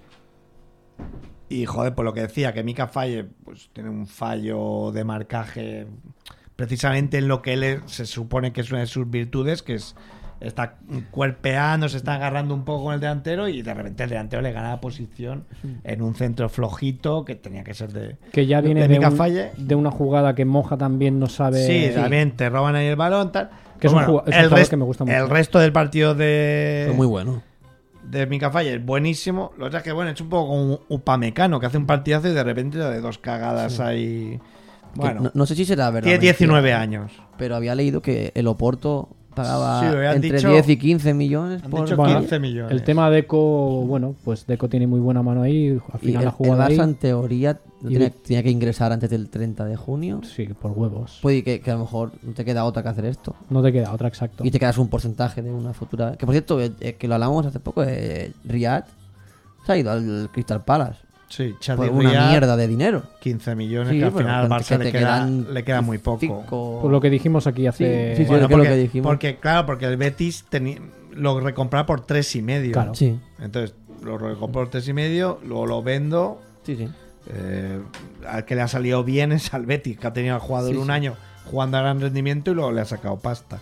Y joder, por lo que decía, que Mika Falle pues, tiene un fallo de marcaje precisamente en lo que él es- se supone que es una de sus virtudes, que es está cuerpeando, se está agarrando un poco con el delantero y de repente el delantero le gana la posición en un centro flojito que tenía que ser de, Que ya viene de de, Mika un- Falle. de una jugada que Moja también no sabe. Sí, también te roban ahí el balón, tal. Que es Pero un bueno, jugado- es un el, jugador rest- que me gusta mucho. el resto del partido de, Fue muy bueno. de Mika Falle es buenísimo. Lo que es que, bueno, es un poco como un Upamecano, que hace un partidazo y de repente de dos cagadas ahí. Que Bueno, no, no sé si será verdad. tiene diecinueve años. Pero había leído que el Oporto pagaba Sí, lo habían entre dicho- diez y quince millones Han por dicho Bueno, quince millones. El tema de Deco, bueno, pues Deco tiene muy buena mano ahí. Al Y final el, ha jugado el ahí. Barça, en teoría, Y tenía, de- tenía que ingresar antes del treinta de junio. Sí, por huevos. Puede que, que a lo mejor no te queda otra que hacer esto. No te queda otra, exacto. Y te quedas un porcentaje de una futura. Que por cierto, eh, eh, que lo hablamos hace poco, eh, Riyad se ha ido al Crystal Palace Sí, por Charlie una Riyad, mierda de dinero. quince millones, Sí, que al pero final al que Barça te le queda, quedan le queda muy poco. cinco- Por lo que dijimos aquí hace. Sí, sí, sí. Bueno, que es lo porque, que dijimos. porque, claro, porque el Betis teni- lo recompraba por tres y medio. Claro. Sí, Entonces, lo recompro por tres y medio, luego lo vendo. sí, sí. Eh, al que le ha salido bien es al Betis, que ha tenido al jugador Sí, un sí. año jugando a gran rendimiento y luego le ha sacado pasta.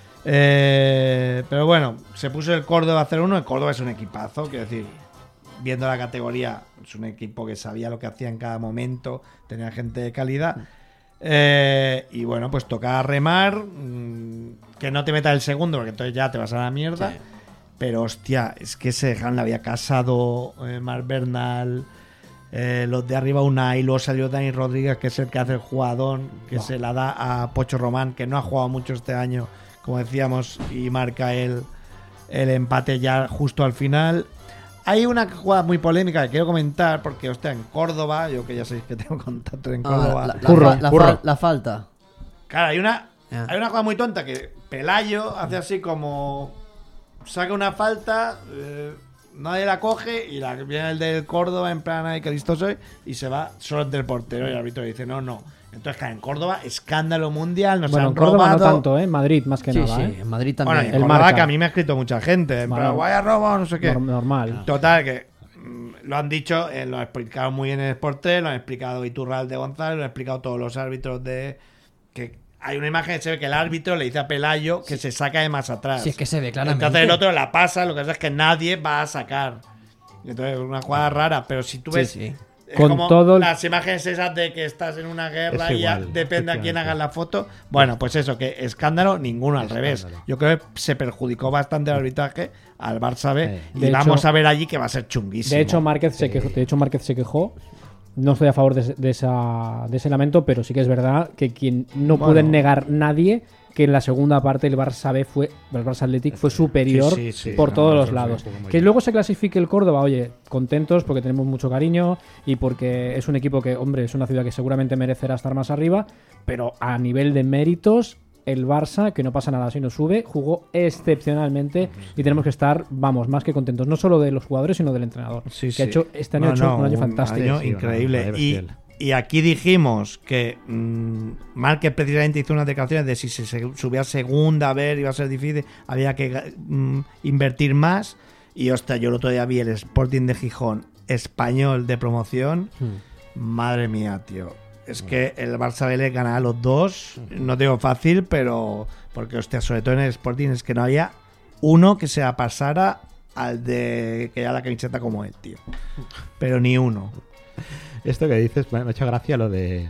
Eh, pero bueno, se puso el Córdoba a cero uno. El Córdoba es un equipazo, quiero decir, viendo la categoría, es un equipo que sabía lo que hacía en cada momento, tenía gente de calidad. Eh, y bueno, pues toca remar, mm, que no te meta el segundo, porque entonces ya te vas a la mierda. Sí. pero hostia, es que ese Han le había casado eh, Marc Bernal, eh, los de arriba Unai, luego salió Dani Rodríguez, que es el que hace el jugador, que Wow. se la da a Pocho Román, que no ha jugado mucho este año, como decíamos, y marca el, el empate ya justo al final. Hay una jugada muy polémica que quiero comentar, porque hostia, en Córdoba, yo que ya sabéis que tengo contacto en Ah, Córdoba. la, la, Curro, fa- la, curro. fa- la falta. Claro, hay una, Ah. hay una jugada muy tonta que Pelayo hace así como saca una falta, eh, nadie la coge y la viene el del Córdoba en plan ay que listo soy y se va solo entre el portero y el árbitro dice no, no. Entonces, claro, en Córdoba, escándalo mundial, nos Bueno, han en Córdoba robado. no tanto, ¿eh? Madrid más que Sí, nada, sí, ¿eh? en Madrid Bueno, también. en El Córdoba marca. que a mí me ha escrito mucha gente, en plan, Bueno. vaya robo, no sé qué. Nor- Normal. Total, que mm, lo han dicho, eh, lo han explicado muy bien en Sport tres, lo han explicado Iturralde González, lo han explicado todos los árbitros de... que hay una imagen que se ve que el árbitro le dice a Pelayo que se saca de más atrás. Sí, es que se ve claramente. Entonces el otro la pasa, lo que pasa es que nadie va a sacar. Entonces es una jugada rara, pero si tú Sí, ves... sí. es Con como todo el- las imágenes esas de que estás en una guerra Es y ya igual, depende a quién efectivamente. haga la foto. Bueno, pues eso, que escándalo, ninguno al Escándalo. revés. Yo creo que se perjudicó bastante el arbitraje al Barça B Sí. y De vamos hecho- a ver allí que va a ser chunguísimo. De hecho, Márquez se quejó, de hecho, Márquez se quejó. No estoy a favor de, de esa, de ese lamento, pero sí que es verdad que quien no Bueno. puede negar nadie que en la segunda parte el Barça B fue, el Barça Athletic fue superior Sí, sí, sí, por no, todos no, los eso sí, lados. fue muy Que bien. luego se clasifique el Córdoba, oye, contentos porque tenemos mucho cariño y porque es un equipo que, hombre, es una ciudad que seguramente merecerá estar más arriba, pero a nivel de méritos, el Barça, que no pasa nada si no sube, jugó excepcionalmente y tenemos que estar, vamos, más que contentos, no solo de los jugadores, sino del entrenador, Sí, que sí. ha hecho este año No, ha hecho no, un año fantástico. año Sí, increíble. una- una y, bestial. y aquí dijimos que mmm, Márquez precisamente hizo unas declaraciones de si se se subía a segunda, a ver, iba a ser difícil, había que mm, invertir más. Y hostia, yo el otro día vi el Sporting de Gijón español de promoción. Madre mía, tío. Es que el Barça B le ganaba a los dos. No digo fácil, pero. Porque, hostia, sobre todo en el Sporting es que no había uno que se pasara al de que ya la camiseta como él, tío. Pero ni uno. Esto que dices, me ha hecho gracia lo de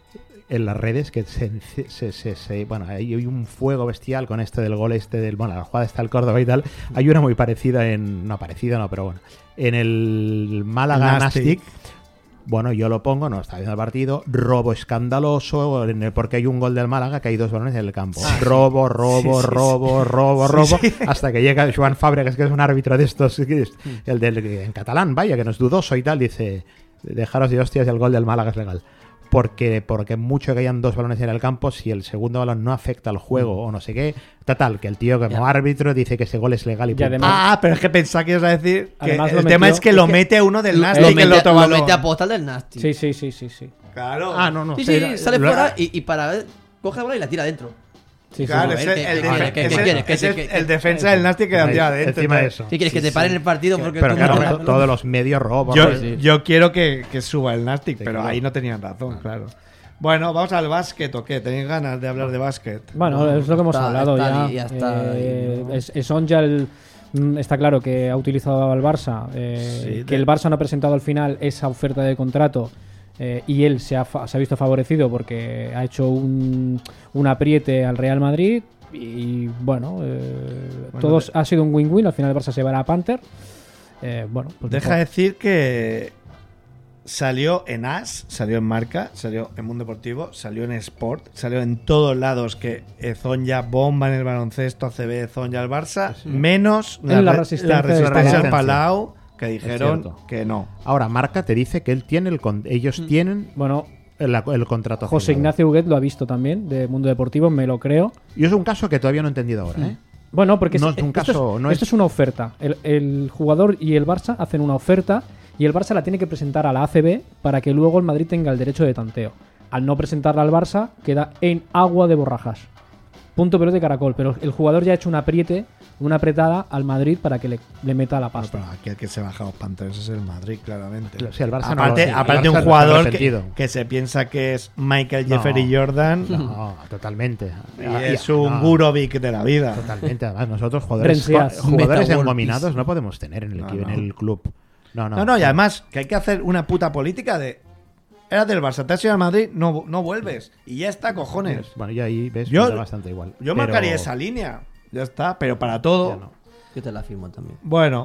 en las redes que se, se, se, se- bueno, hay hay un fuego bestial con este del gol este del, bueno, la jugada está el Córdoba y tal. Hay una muy parecida en, no parecida no, pero bueno, en el Málaga Nastic. Nastic. Bueno, yo lo pongo, no está viendo el partido, robo escandaloso, en el, porque hay un gol del Málaga que hay dos balones en el campo. robo, robo, Sí, sí, robo, robo, Sí, robo, sí. hasta que llega Joan Fàbregas, que es un árbitro de estos, que es el del en catalán, vaya, que no es dudoso y tal, dice, dejaros de hostias, el gol del Málaga es legal. Porque, porque mucho que hayan dos balones en el campo, si el segundo balón no afecta al juego o no sé qué, total, que el tío como Ya. árbitro dice que ese gol es legal y, Y punto. además- Ah, pero es que pensaba que ibas a decir que Además el lo tema metió- es que lo es que mete uno del Lo Nastic mete, el otro lo balón. mete a postal del Nasty. Sí, sí, sí, sí, sí. Claro. Ah, no, no. Sí, sí, Era- sale lo- fuera y, y para ver, coge la bola y la tira adentro. Sí, sí, Claro, sí. es a el, ver, el ¿qué- defe- qué- es qué el- quieres? ¿Qué- es el- qué- el defensa del Nastic que la tira adentro. Encima de entonces- eso. ¿Qué quieres? ¿Que te paren el partido? Porque Pero tú claro, metes la to- pelota? todos los medios robo. Yo, robo. sí. yo quiero que, que suba el Nastic, Sí, pero claro. ahí no tenían razón, claro. Bueno, vamos al básquet, ¿o qué? ¿Tenéis ganas de hablar de básquet? Bueno, es lo que hemos Está- hablado está ya. ahí, ya está Eh, ahí, ¿no? es, es Onja el- mm, está claro que ha utilizado al Barça, eh, Sí, que de- el Barça no ha presentado al final esa oferta de contrato eh, y él se ha, fa- se ha visto favorecido porque ha hecho un, un apriete al Real Madrid y bueno, eh, Bueno, todos de- ha sido un win-win. Al final el Barça se va a Panther. Eh, bueno, pues Deja mejor. decir que salió en As, salió en Marca, salió en Mundo Deportivo, salió en Sport, salió en todos lados que Zonja bomba en el baloncesto, A C B Zonja al Barça, menos En la re- resistencia la de resistencia al Palau. Palau, que dijeron cierto. que no. Ahora, Marca te dice que él tiene el con- ellos tienen Bueno, el, el contrato. José firmado. Ignacio Huguet lo ha visto también de Mundo Deportivo, me lo creo. Y es un caso que todavía no he entendido ahora, ¿eh? Bueno, porque No es, es un esto, caso- es, no esto es- es una oferta. El, el jugador y el Barça hacen una oferta y el Barça la tiene que presentar a la A C B para que luego el Madrid tenga el derecho de tanteo. Al no presentarla al Barça, queda en agua de borrajas. Punto pero de caracol. Pero el jugador ya ha hecho un apriete, una apretada al Madrid para que le, le meta la pasta. Pero aquí el que se baja los pantalones es el Madrid, claramente. Claro, sí, el Barça no aparte, lo- el aparte Barça un no jugador está que, resentido. que se piensa que es Michael No. Jeffery Jordan No, totalmente. y Ah, es y- un no, Gurovic de la vida. Totalmente. Además, nosotros jugadores, Rencias. jugadores Meta engominados no podemos tener en el, No, equipo, no. en el club. No, no. No, no, y además que hay que hacer una puta política de eras del Barça, te has ido al Madrid, no, no vuelves. Y ya está, cojones. Bueno, yo ahí ves Yo- me da bastante igual. Yo Pero- marcaría esa línea. Ya está, pero para todo. Ya no. Yo te la firmo también. Bueno,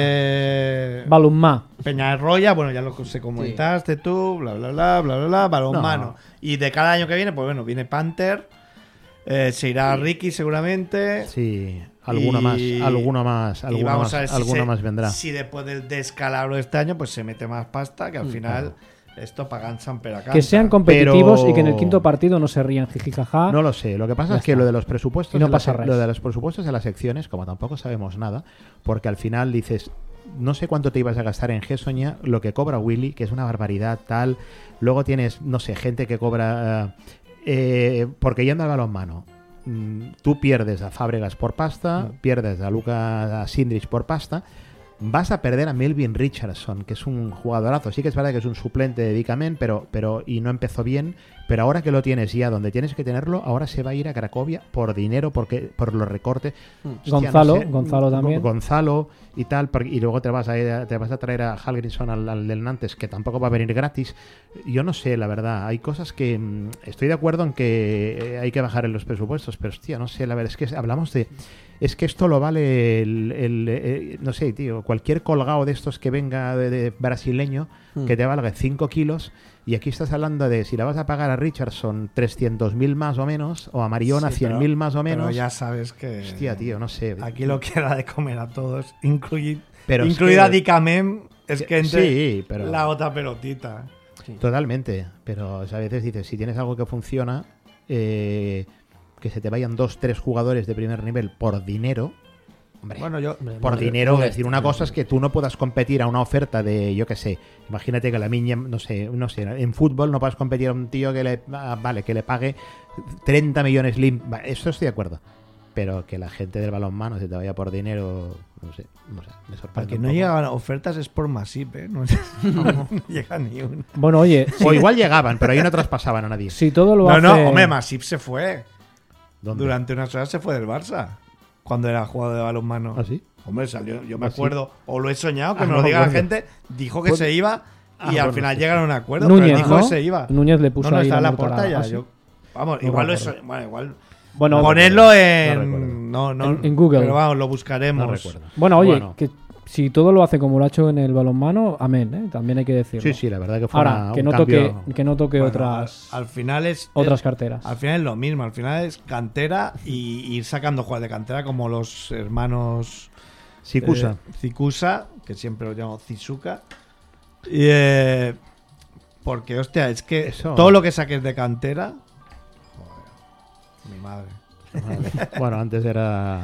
eh... Balonmà. Peñarroya, bueno, ya lo se comentaste sí. tú, bla, bla, bla, bla, bla, bla, balonmano. No. Y de cada año que viene, pues bueno, viene Panther, eh, se irá Ricky seguramente. Sí, alguna y... más, alguna más, alguna, vamos más, a ver si alguna se, más vendrá. Si después del descalabro de este año, pues se mete más pasta, que al final... Mm. Esto pagan Samper acá. Que sean competitivos pero... y que en el quinto partido no se rían jijijaja. No lo sé. Lo que pasa ya es que está. lo de los presupuestos, no de pasa las, lo de los presupuestos de las secciones, como tampoco sabemos nada, porque al final dices, no sé cuánto te ibas a gastar en Gessoña, lo que cobra Willy, que es una barbaridad tal. Luego tienes, no sé, gente que cobra, eh, porque yendo al balonmano, mmm, tú pierdes a Fábregas por pasta, no. pierdes a Lucas Sindrich por pasta. Vas a perder a Melvin Richardson, que es un jugadorazo. Sí que es verdad que es un suplente de Dicamen, pero, pero y no empezó bien. Pero ahora que lo tienes ya donde tienes que tenerlo, ahora se va a ir a Cracovia por dinero, porque por los recortes. Hostia, Gonzalo, no sé, Gonzalo también. Gonzalo y tal, y luego te vas a ir, te vas a traer a Hallgrimsson al, al del Nantes, que tampoco va a venir gratis. Yo no sé, la verdad. Hay cosas que mmm, estoy de acuerdo en que hay que bajar en los presupuestos, pero hostia, no sé, la verdad es que hablamos de. Es que esto lo vale el, el, el no sé, tío, cualquier colgado de estos que venga de, de brasileño mm. que te valga cinco kilos, y aquí estás hablando de si la vas a pagar a Richardson trescientos mil más o menos, o a Mariona sí, cien mil más o menos. Pero ya sabes que... Hostia, tío, no sé. Aquí lo que da de comer a todos, incluid, pero incluida es que, Dicamem, es que entre sí, pero, la otra pelotita. Sí. Totalmente, pero o sea, a veces dices, si tienes algo que funciona... Eh, que se te vayan dos, tres jugadores de primer nivel por dinero. Hombre, bueno, yo, por hombre, dinero, hombre, es decir, una cosa es que tú no puedas competir a una oferta de, yo qué sé, imagínate que la niña, no sé, no sé, en fútbol no puedas competir a un tío que le, ah, vale, que le pague treinta millones lim, eso estoy de acuerdo. Pero que la gente del balonmano se te vaya por dinero, no sé, no sé, me sorprende. Porque no llegaban ofertas es por Masip, ¿eh? No, no, no llega ni una. Bueno, oye. O sí. igual llegaban, pero ahí no traspasaban a nadie. Si todo lo no, hace... no, hombre, Masip se fue. ¿Dónde? Durante unas horas se fue del Barça. Cuando era jugador de balonmano. ¿Ah, sí? Hombre, salió, yo me ¿Ah, acuerdo, sí? o lo he soñado, que ah, me no, lo diga bueno. la gente, dijo que pues, se iba y ah, al bueno, final sí, llegaron a un acuerdo, Núñez, pero dijo ¿no? que se iba. Núñez le puso no, no, ahí está la en la portada. ¿Ah, sí? Yo, vamos, no igual lo recuerdo. eso, bueno, igual. Bueno, ponerlo en. No no, no, en, en Google. Pero vamos, lo buscaremos. No recuerdo. Bueno, oye, Bueno. que si todo lo hace como lo ha hecho en el balonmano, amén, ¿eh? También hay que decirlo. Sí, sí, la verdad que fue Ahora, una, que, un no cambio... toque, que no toque Bueno, otras, al, al final es otras es, carteras. Al final es lo mismo. Al final es cantera y ir sacando jugadores de cantera como los hermanos Cikusa. Eh, Cikusa, que siempre lo llamo Cizuka. Y, eh, porque, hostia, es que Eso. todo lo que saques de cantera. Joder, mi madre. Vale. Bueno, antes era...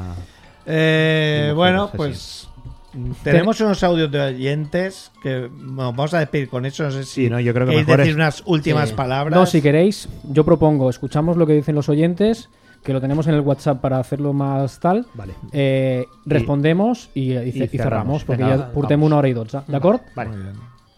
Eh, bueno, mujeres, pues tenemos unos audios de oyentes que bueno, vamos a despedir con eso. No sé si Sí, no, yo creo que queréis mejor decir es- unas últimas Sí. palabras. No, si queréis, yo propongo, escuchamos lo que dicen los oyentes, que lo tenemos en el WhatsApp para hacerlo más tal. Vale. Eh, respondemos y, y, y y cerramos, cerramos. porque Venga, ya portem vamos. una hora y dotze. ¿D'acord? Vale. Muy bien.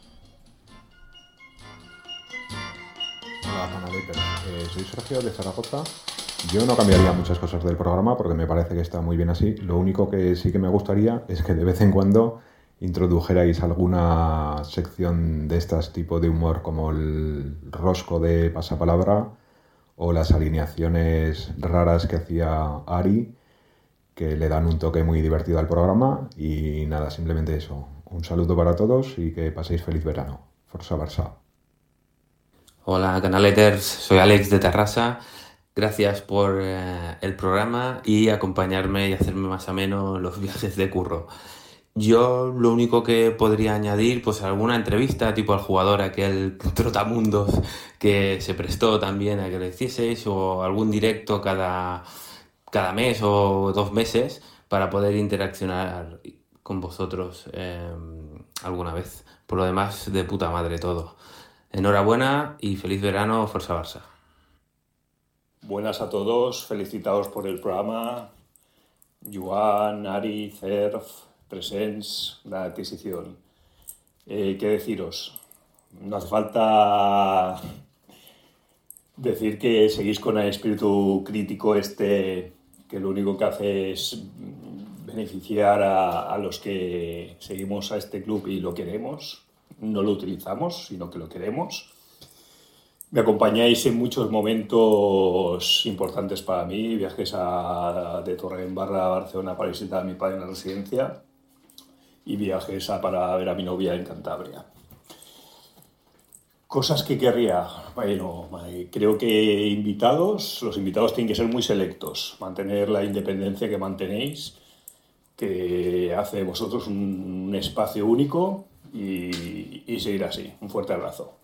Hola, Canaletes. Eh, soy Sergio de Zaragoza. Yo no cambiaría muchas cosas del programa porque me parece que está muy bien así. Lo único que sí que me gustaría es que de vez en cuando introdujerais alguna sección de estas tipo de humor como el rosco de pasapalabra o las alineaciones raras que hacía Ari, que le dan un toque muy divertido al programa. Y nada, simplemente eso. Un saludo para todos y que paséis feliz verano. Forza Barça. Hola Canaleters, soy Alex de Terrassa. Gracias por eh, el programa y acompañarme y hacerme más ameno los viajes de curro. Yo lo único que podría añadir, pues alguna entrevista tipo al jugador, aquel trotamundos que se prestó también a que lo hicieseis, o algún directo cada, cada mes o dos meses para poder interaccionar con vosotros eh, alguna vez. Por lo demás, de puta madre todo. Enhorabuena y feliz verano, Forza Barça. Buenas a todos, felicitados por el programa. Joan, Ari, Cerf, Presents, la adquisición. Eh, ¿Qué deciros? No hace falta decir que seguís con el espíritu crítico este, que lo único que hace es beneficiar a, a los que seguimos a este club y lo queremos. No lo utilizamos, sino que lo queremos. Me acompañáis en muchos momentos importantes para mí, viajes a, de Torredembarra a Barcelona para visitar a mi padre en la residencia y viajes a, para ver a mi novia en Cantabria. Cosas que querría, bueno, creo que invitados, los invitados tienen que ser muy selectos, mantener la independencia que mantenéis, que hace de vosotros un, un espacio único y, y seguir así. Un fuerte abrazo.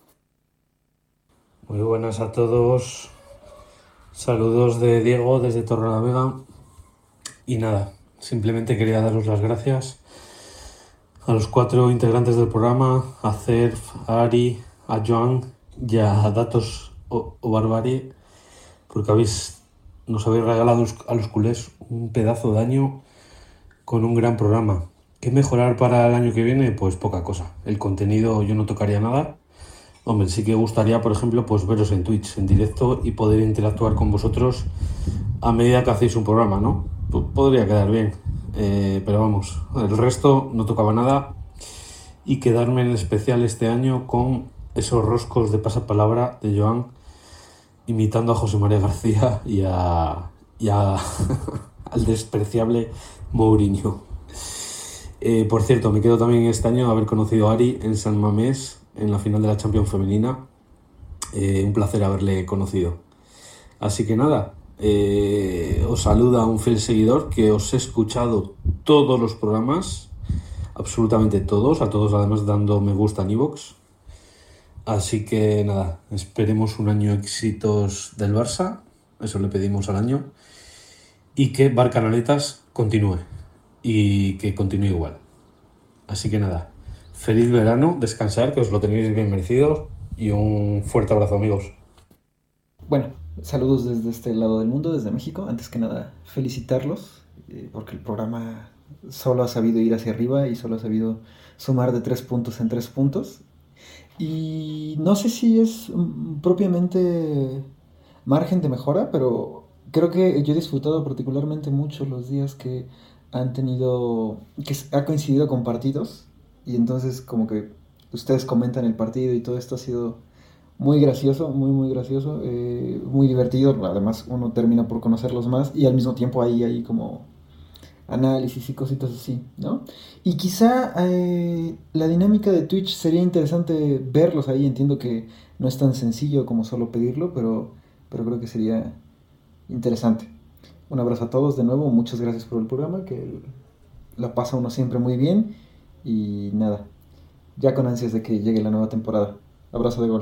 Muy buenas a todos, saludos de Diego desde Torrelavega y nada, simplemente quería daros las gracias a los cuatro integrantes del programa, a Cerf, a Ari, a Joan y a Datos o, o Barbarie, porque habéis, nos habéis regalado a los culés un pedazo de año con un gran programa. ¿Qué mejorar para el año que viene? Pues poca cosa, el contenido yo no tocaría nada. Hombre, sí que gustaría, por ejemplo, pues veros en Twitch, en directo y poder interactuar con vosotros a medida que hacéis un programa, ¿no? P- podría quedar bien, eh, pero vamos, el resto no tocaba nada y quedarme en especial este año con esos roscos de pasapalabra de Joan imitando a José María García y a, y a al despreciable Mourinho. Eh, por cierto, me quedo también este año haber conocido a Ari en San Mamés en la final de la Champions femenina. Eh, un placer haberle conocido. Así que nada, eh, os saluda un fiel seguidor que os he escuchado todos los programas, absolutamente todos, a todos además dando me gusta en iVoox. Así que nada, esperemos un año éxitos del Barça, eso le pedimos al año, y que Bar Canaletas continúe y que continúe igual. Así que nada, feliz verano, descansar, que os lo tenéis bien merecido, y un fuerte abrazo, amigos. Bueno, saludos desde este lado del mundo, desde México. Antes que nada, felicitarlos, eh, porque el programa solo ha sabido ir hacia arriba y solo ha sabido sumar de tres puntos en tres puntos. Y no sé si es mm, propiamente margen de mejora, pero creo que yo he disfrutado particularmente mucho los días que han tenido, que ha coincidido con partidos. Y entonces como que ustedes comentan el partido y todo esto ha sido muy gracioso, muy muy gracioso, eh, muy divertido. Además uno termina por conocerlos más y al mismo tiempo ahí hay como análisis y cositas así, ¿no? Y quizá eh, la dinámica de Twitch sería interesante verlos ahí. Entiendo que no es tan sencillo como solo pedirlo, pero, pero creo que sería interesante. Un abrazo a todos de nuevo, muchas gracias por el programa, que la pasa uno siempre muy bien. Y nada, ya con ansias de que llegue la nueva temporada. Abrazo de gol.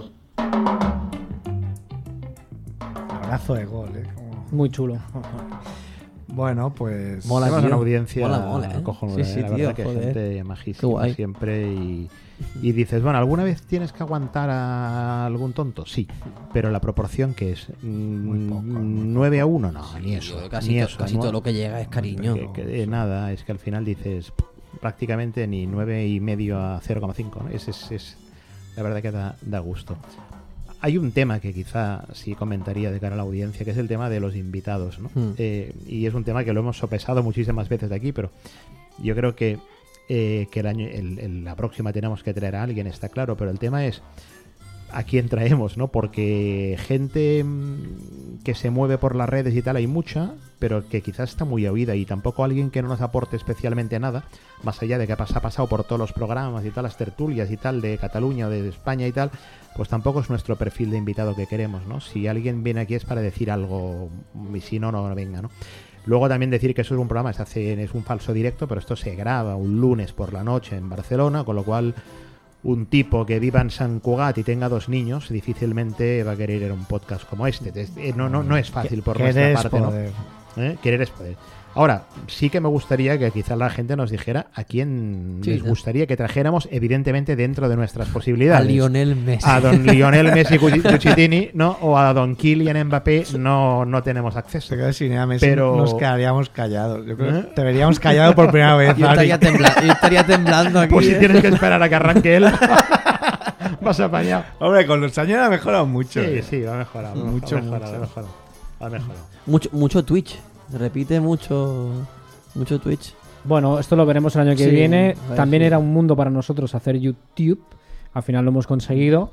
Abrazo de gol, ¿eh? Como... Muy chulo. Bueno, pues... Mola, tenemos tío. una audiencia mola, mola, ¿eh? cojonuda, Sí, sí, ¿eh? La tío, verdad que joder. gente majísima siempre y, y dices, bueno, ¿alguna vez tienes que aguantar a algún tonto? Sí, pero la proporción que es mm, nueve a uno, no, Sí, ni eso. tío, casi ni to- eso, casi ¿no? todo lo que llega es cariño, Que- ¿no? que, eh, nada, es que al final dices prácticamente ni nueve y medio a cero coma cinco, ¿no? Es, es, es la verdad que da, da gusto. Hay un tema que quizá sí comentaría de cara a la audiencia, que es el tema de los invitados, ¿no? Hmm. Eh, y es un tema que lo hemos sopesado muchísimas veces de aquí, pero yo creo que, eh, que el año, el, el- la próxima tenemos que traer a alguien, está claro, pero el tema es a quién traemos, ¿no? Porque gente mm, que se mueve por las redes y tal hay mucha, pero que quizás está muy oída, y tampoco alguien que no nos aporte especialmente nada, más allá de que ha pas- ha pasado por todos los programas y tal, las tertulias y tal de Cataluña o de España y tal, pues tampoco es nuestro perfil de invitado que queremos, ¿no? Si alguien viene aquí es para decir algo, y si no, no venga, ¿no? Luego también decir que eso es un programa, se hace, es un falso directo, pero esto se graba un lunes por la noche en Barcelona, con lo cual un tipo que viva en San Cugat y tenga dos niños difícilmente va a querer ir a un podcast como este. Es- eh, No, no, no es fácil por Querer nuestra es parte, ¿no? poder. ¿Eh? Querer es poder. Ahora, sí que me gustaría que quizás la gente nos dijera a quién Sí, les ¿no? gustaría que trajéramos, evidentemente dentro de nuestras posibilidades. A Lionel Messi. A don Lionel Messi Cucitini, ¿no? O a don Kylian Mbappé no, no tenemos acceso. Se queda sin ir a Messi, Pero- nos quedaríamos callados. Yo creo ¿Eh? que te veríamos callados por primera vez. Yo Ari. estaría, tembla- yo estaría temblando aquí. Pues si ¿eh? tienes que esperar a que arranque él, vas apañado. Hombre, con los años ha mejorado mucho. Sí, eh. sí, va mejorado. Mucho, ha mejorado, mucho. ha mejorado. Ha mejorado. Mucho, mucho Twitch. Repite mucho, mucho Twitch. Bueno, esto lo veremos el año que Sí, viene. a ver También si- era un mundo para nosotros hacer YouTube. Al final lo hemos conseguido.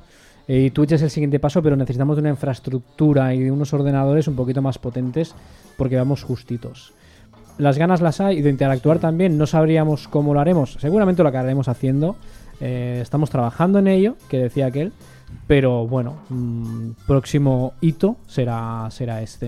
Y Twitch es el siguiente paso, pero necesitamos de una infraestructura y de unos ordenadores un poquito más potentes porque vamos justitos. Las ganas las hay y de interactuar también. No sabríamos cómo lo haremos. Seguramente lo acabaremos haciendo. Eh, estamos trabajando en ello, que decía aquel. Pero bueno, mmm, próximo hito será, será este.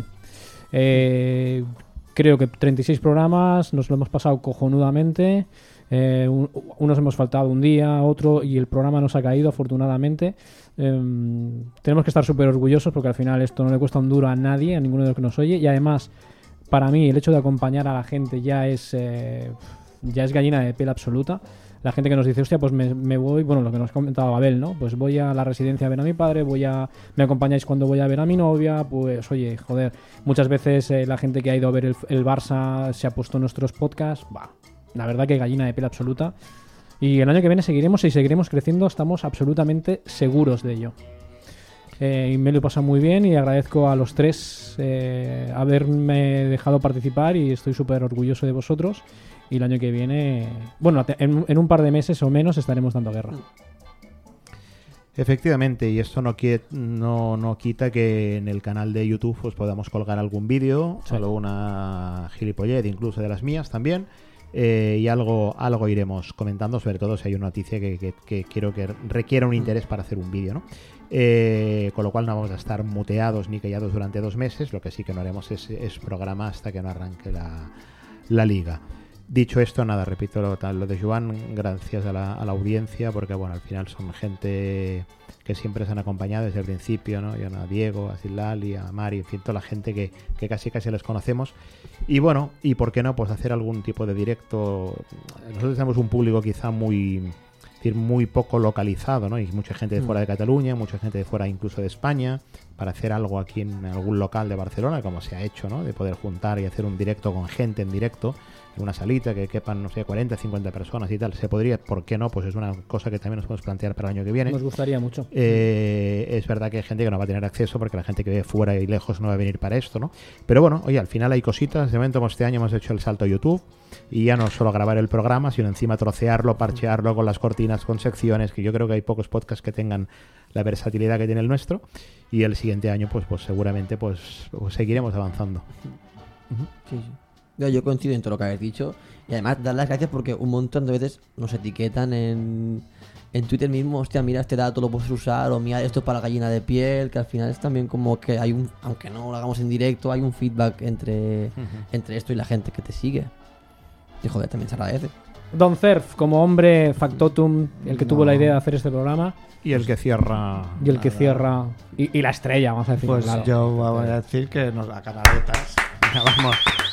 Eh, creo que treinta y seis programas, nos lo hemos pasado cojonudamente. Eh, un, unos hemos faltado un día, otro, y el programa nos ha caído afortunadamente. Eh, tenemos que estar súper orgullosos porque al final esto no le cuesta un duro a nadie, a ninguno de los que nos oye, y además para mí el hecho de acompañar a la gente ya es eh, ya es gallina de piel absoluta. La gente que nos dice, hostia, pues me, me voy, bueno, lo que nos comentaba Abel, ¿no? Pues voy a la residencia a ver a mi padre, voy a me acompañáis cuando voy a ver a mi novia, pues oye, joder, muchas veces eh, la gente que ha ido a ver el, el Barça se ha puesto nuestros podcasts, bah, la verdad que gallina de piel absoluta. Y el año que viene seguiremos y seguiremos creciendo, estamos absolutamente seguros de ello. Eh, y me lo he pasado muy bien y agradezco a los tres eh, haberme dejado participar y estoy súper orgulloso de vosotros. Y el año que viene, bueno, en, en un par de meses o menos estaremos dando guerra. Efectivamente, y esto no, qui- no, no quita que en el canal de YouTube pues, podamos colgar algún vídeo, sí. Alguna gilipollez, incluso de las mías también. Eh, y algo algo iremos comentando, sobre todo si hay una noticia que, que, que quiero que requiera un interés para hacer un vídeo, ¿no? Eh, con lo cual no vamos a estar muteados ni callados durante dos meses. Lo que sí que no haremos es, es programa hasta que no arranque la, la liga. Dicho esto, nada, repito lo, lo de Joan, gracias a la, a la audiencia, porque bueno, al final son gente que siempre se han acompañado desde el principio, ¿no? Yo, a Diego, a Silali, a Mari, en fin, toda la gente que, que casi casi les conocemos. Y bueno, y por qué no, pues hacer algún tipo de directo. Nosotros tenemos un público quizá muy, es decir, muy poco localizado, ¿no? Y mucha gente de fuera de Cataluña, mucha gente de fuera incluso de España, para hacer algo aquí en algún local de Barcelona, como se ha hecho, ¿no? De poder juntar y hacer un directo con gente en directo, en una salita que quepan, no sé, cuarenta, cincuenta personas y tal. Se podría, ¿por qué no? Pues es una cosa que también nos podemos plantear para el año que viene. Nos gustaría mucho. Eh, es verdad que hay gente que no va a tener acceso porque la gente que vive fuera y lejos no va a venir para esto, ¿no? Pero bueno, oye, al final hay cositas. De momento, este año hemos hecho el salto a YouTube y ya no solo grabar el programa, sino encima trocearlo, parchearlo con las cortinas, con secciones, que yo creo que hay pocos podcasts que tengan la versatilidad que tiene el nuestro. Y el siguiente año, pues, pues seguramente pues, pues seguiremos avanzando. Uh-huh. Sí, sí. Yo, yo coincido en todo lo que habéis dicho y además dar las gracias porque un montón de veces nos etiquetan en, en Twitter mismo, hostia, mira este dato lo puedes usar, o mira esto es para la gallina de piel, que al final es también como que hay un, aunque no lo hagamos en directo, hay un feedback entre, uh-huh. entre esto y la gente que te sigue. Y joder, también se agradece. Don Cerf, como hombre factotum, el que no. tuvo la idea de hacer este programa. Y el que cierra. Y el que nada. cierra. Y, y la estrella, vamos a decir. Pues claro. yo voy a decir que nos da canaletas. Vamos.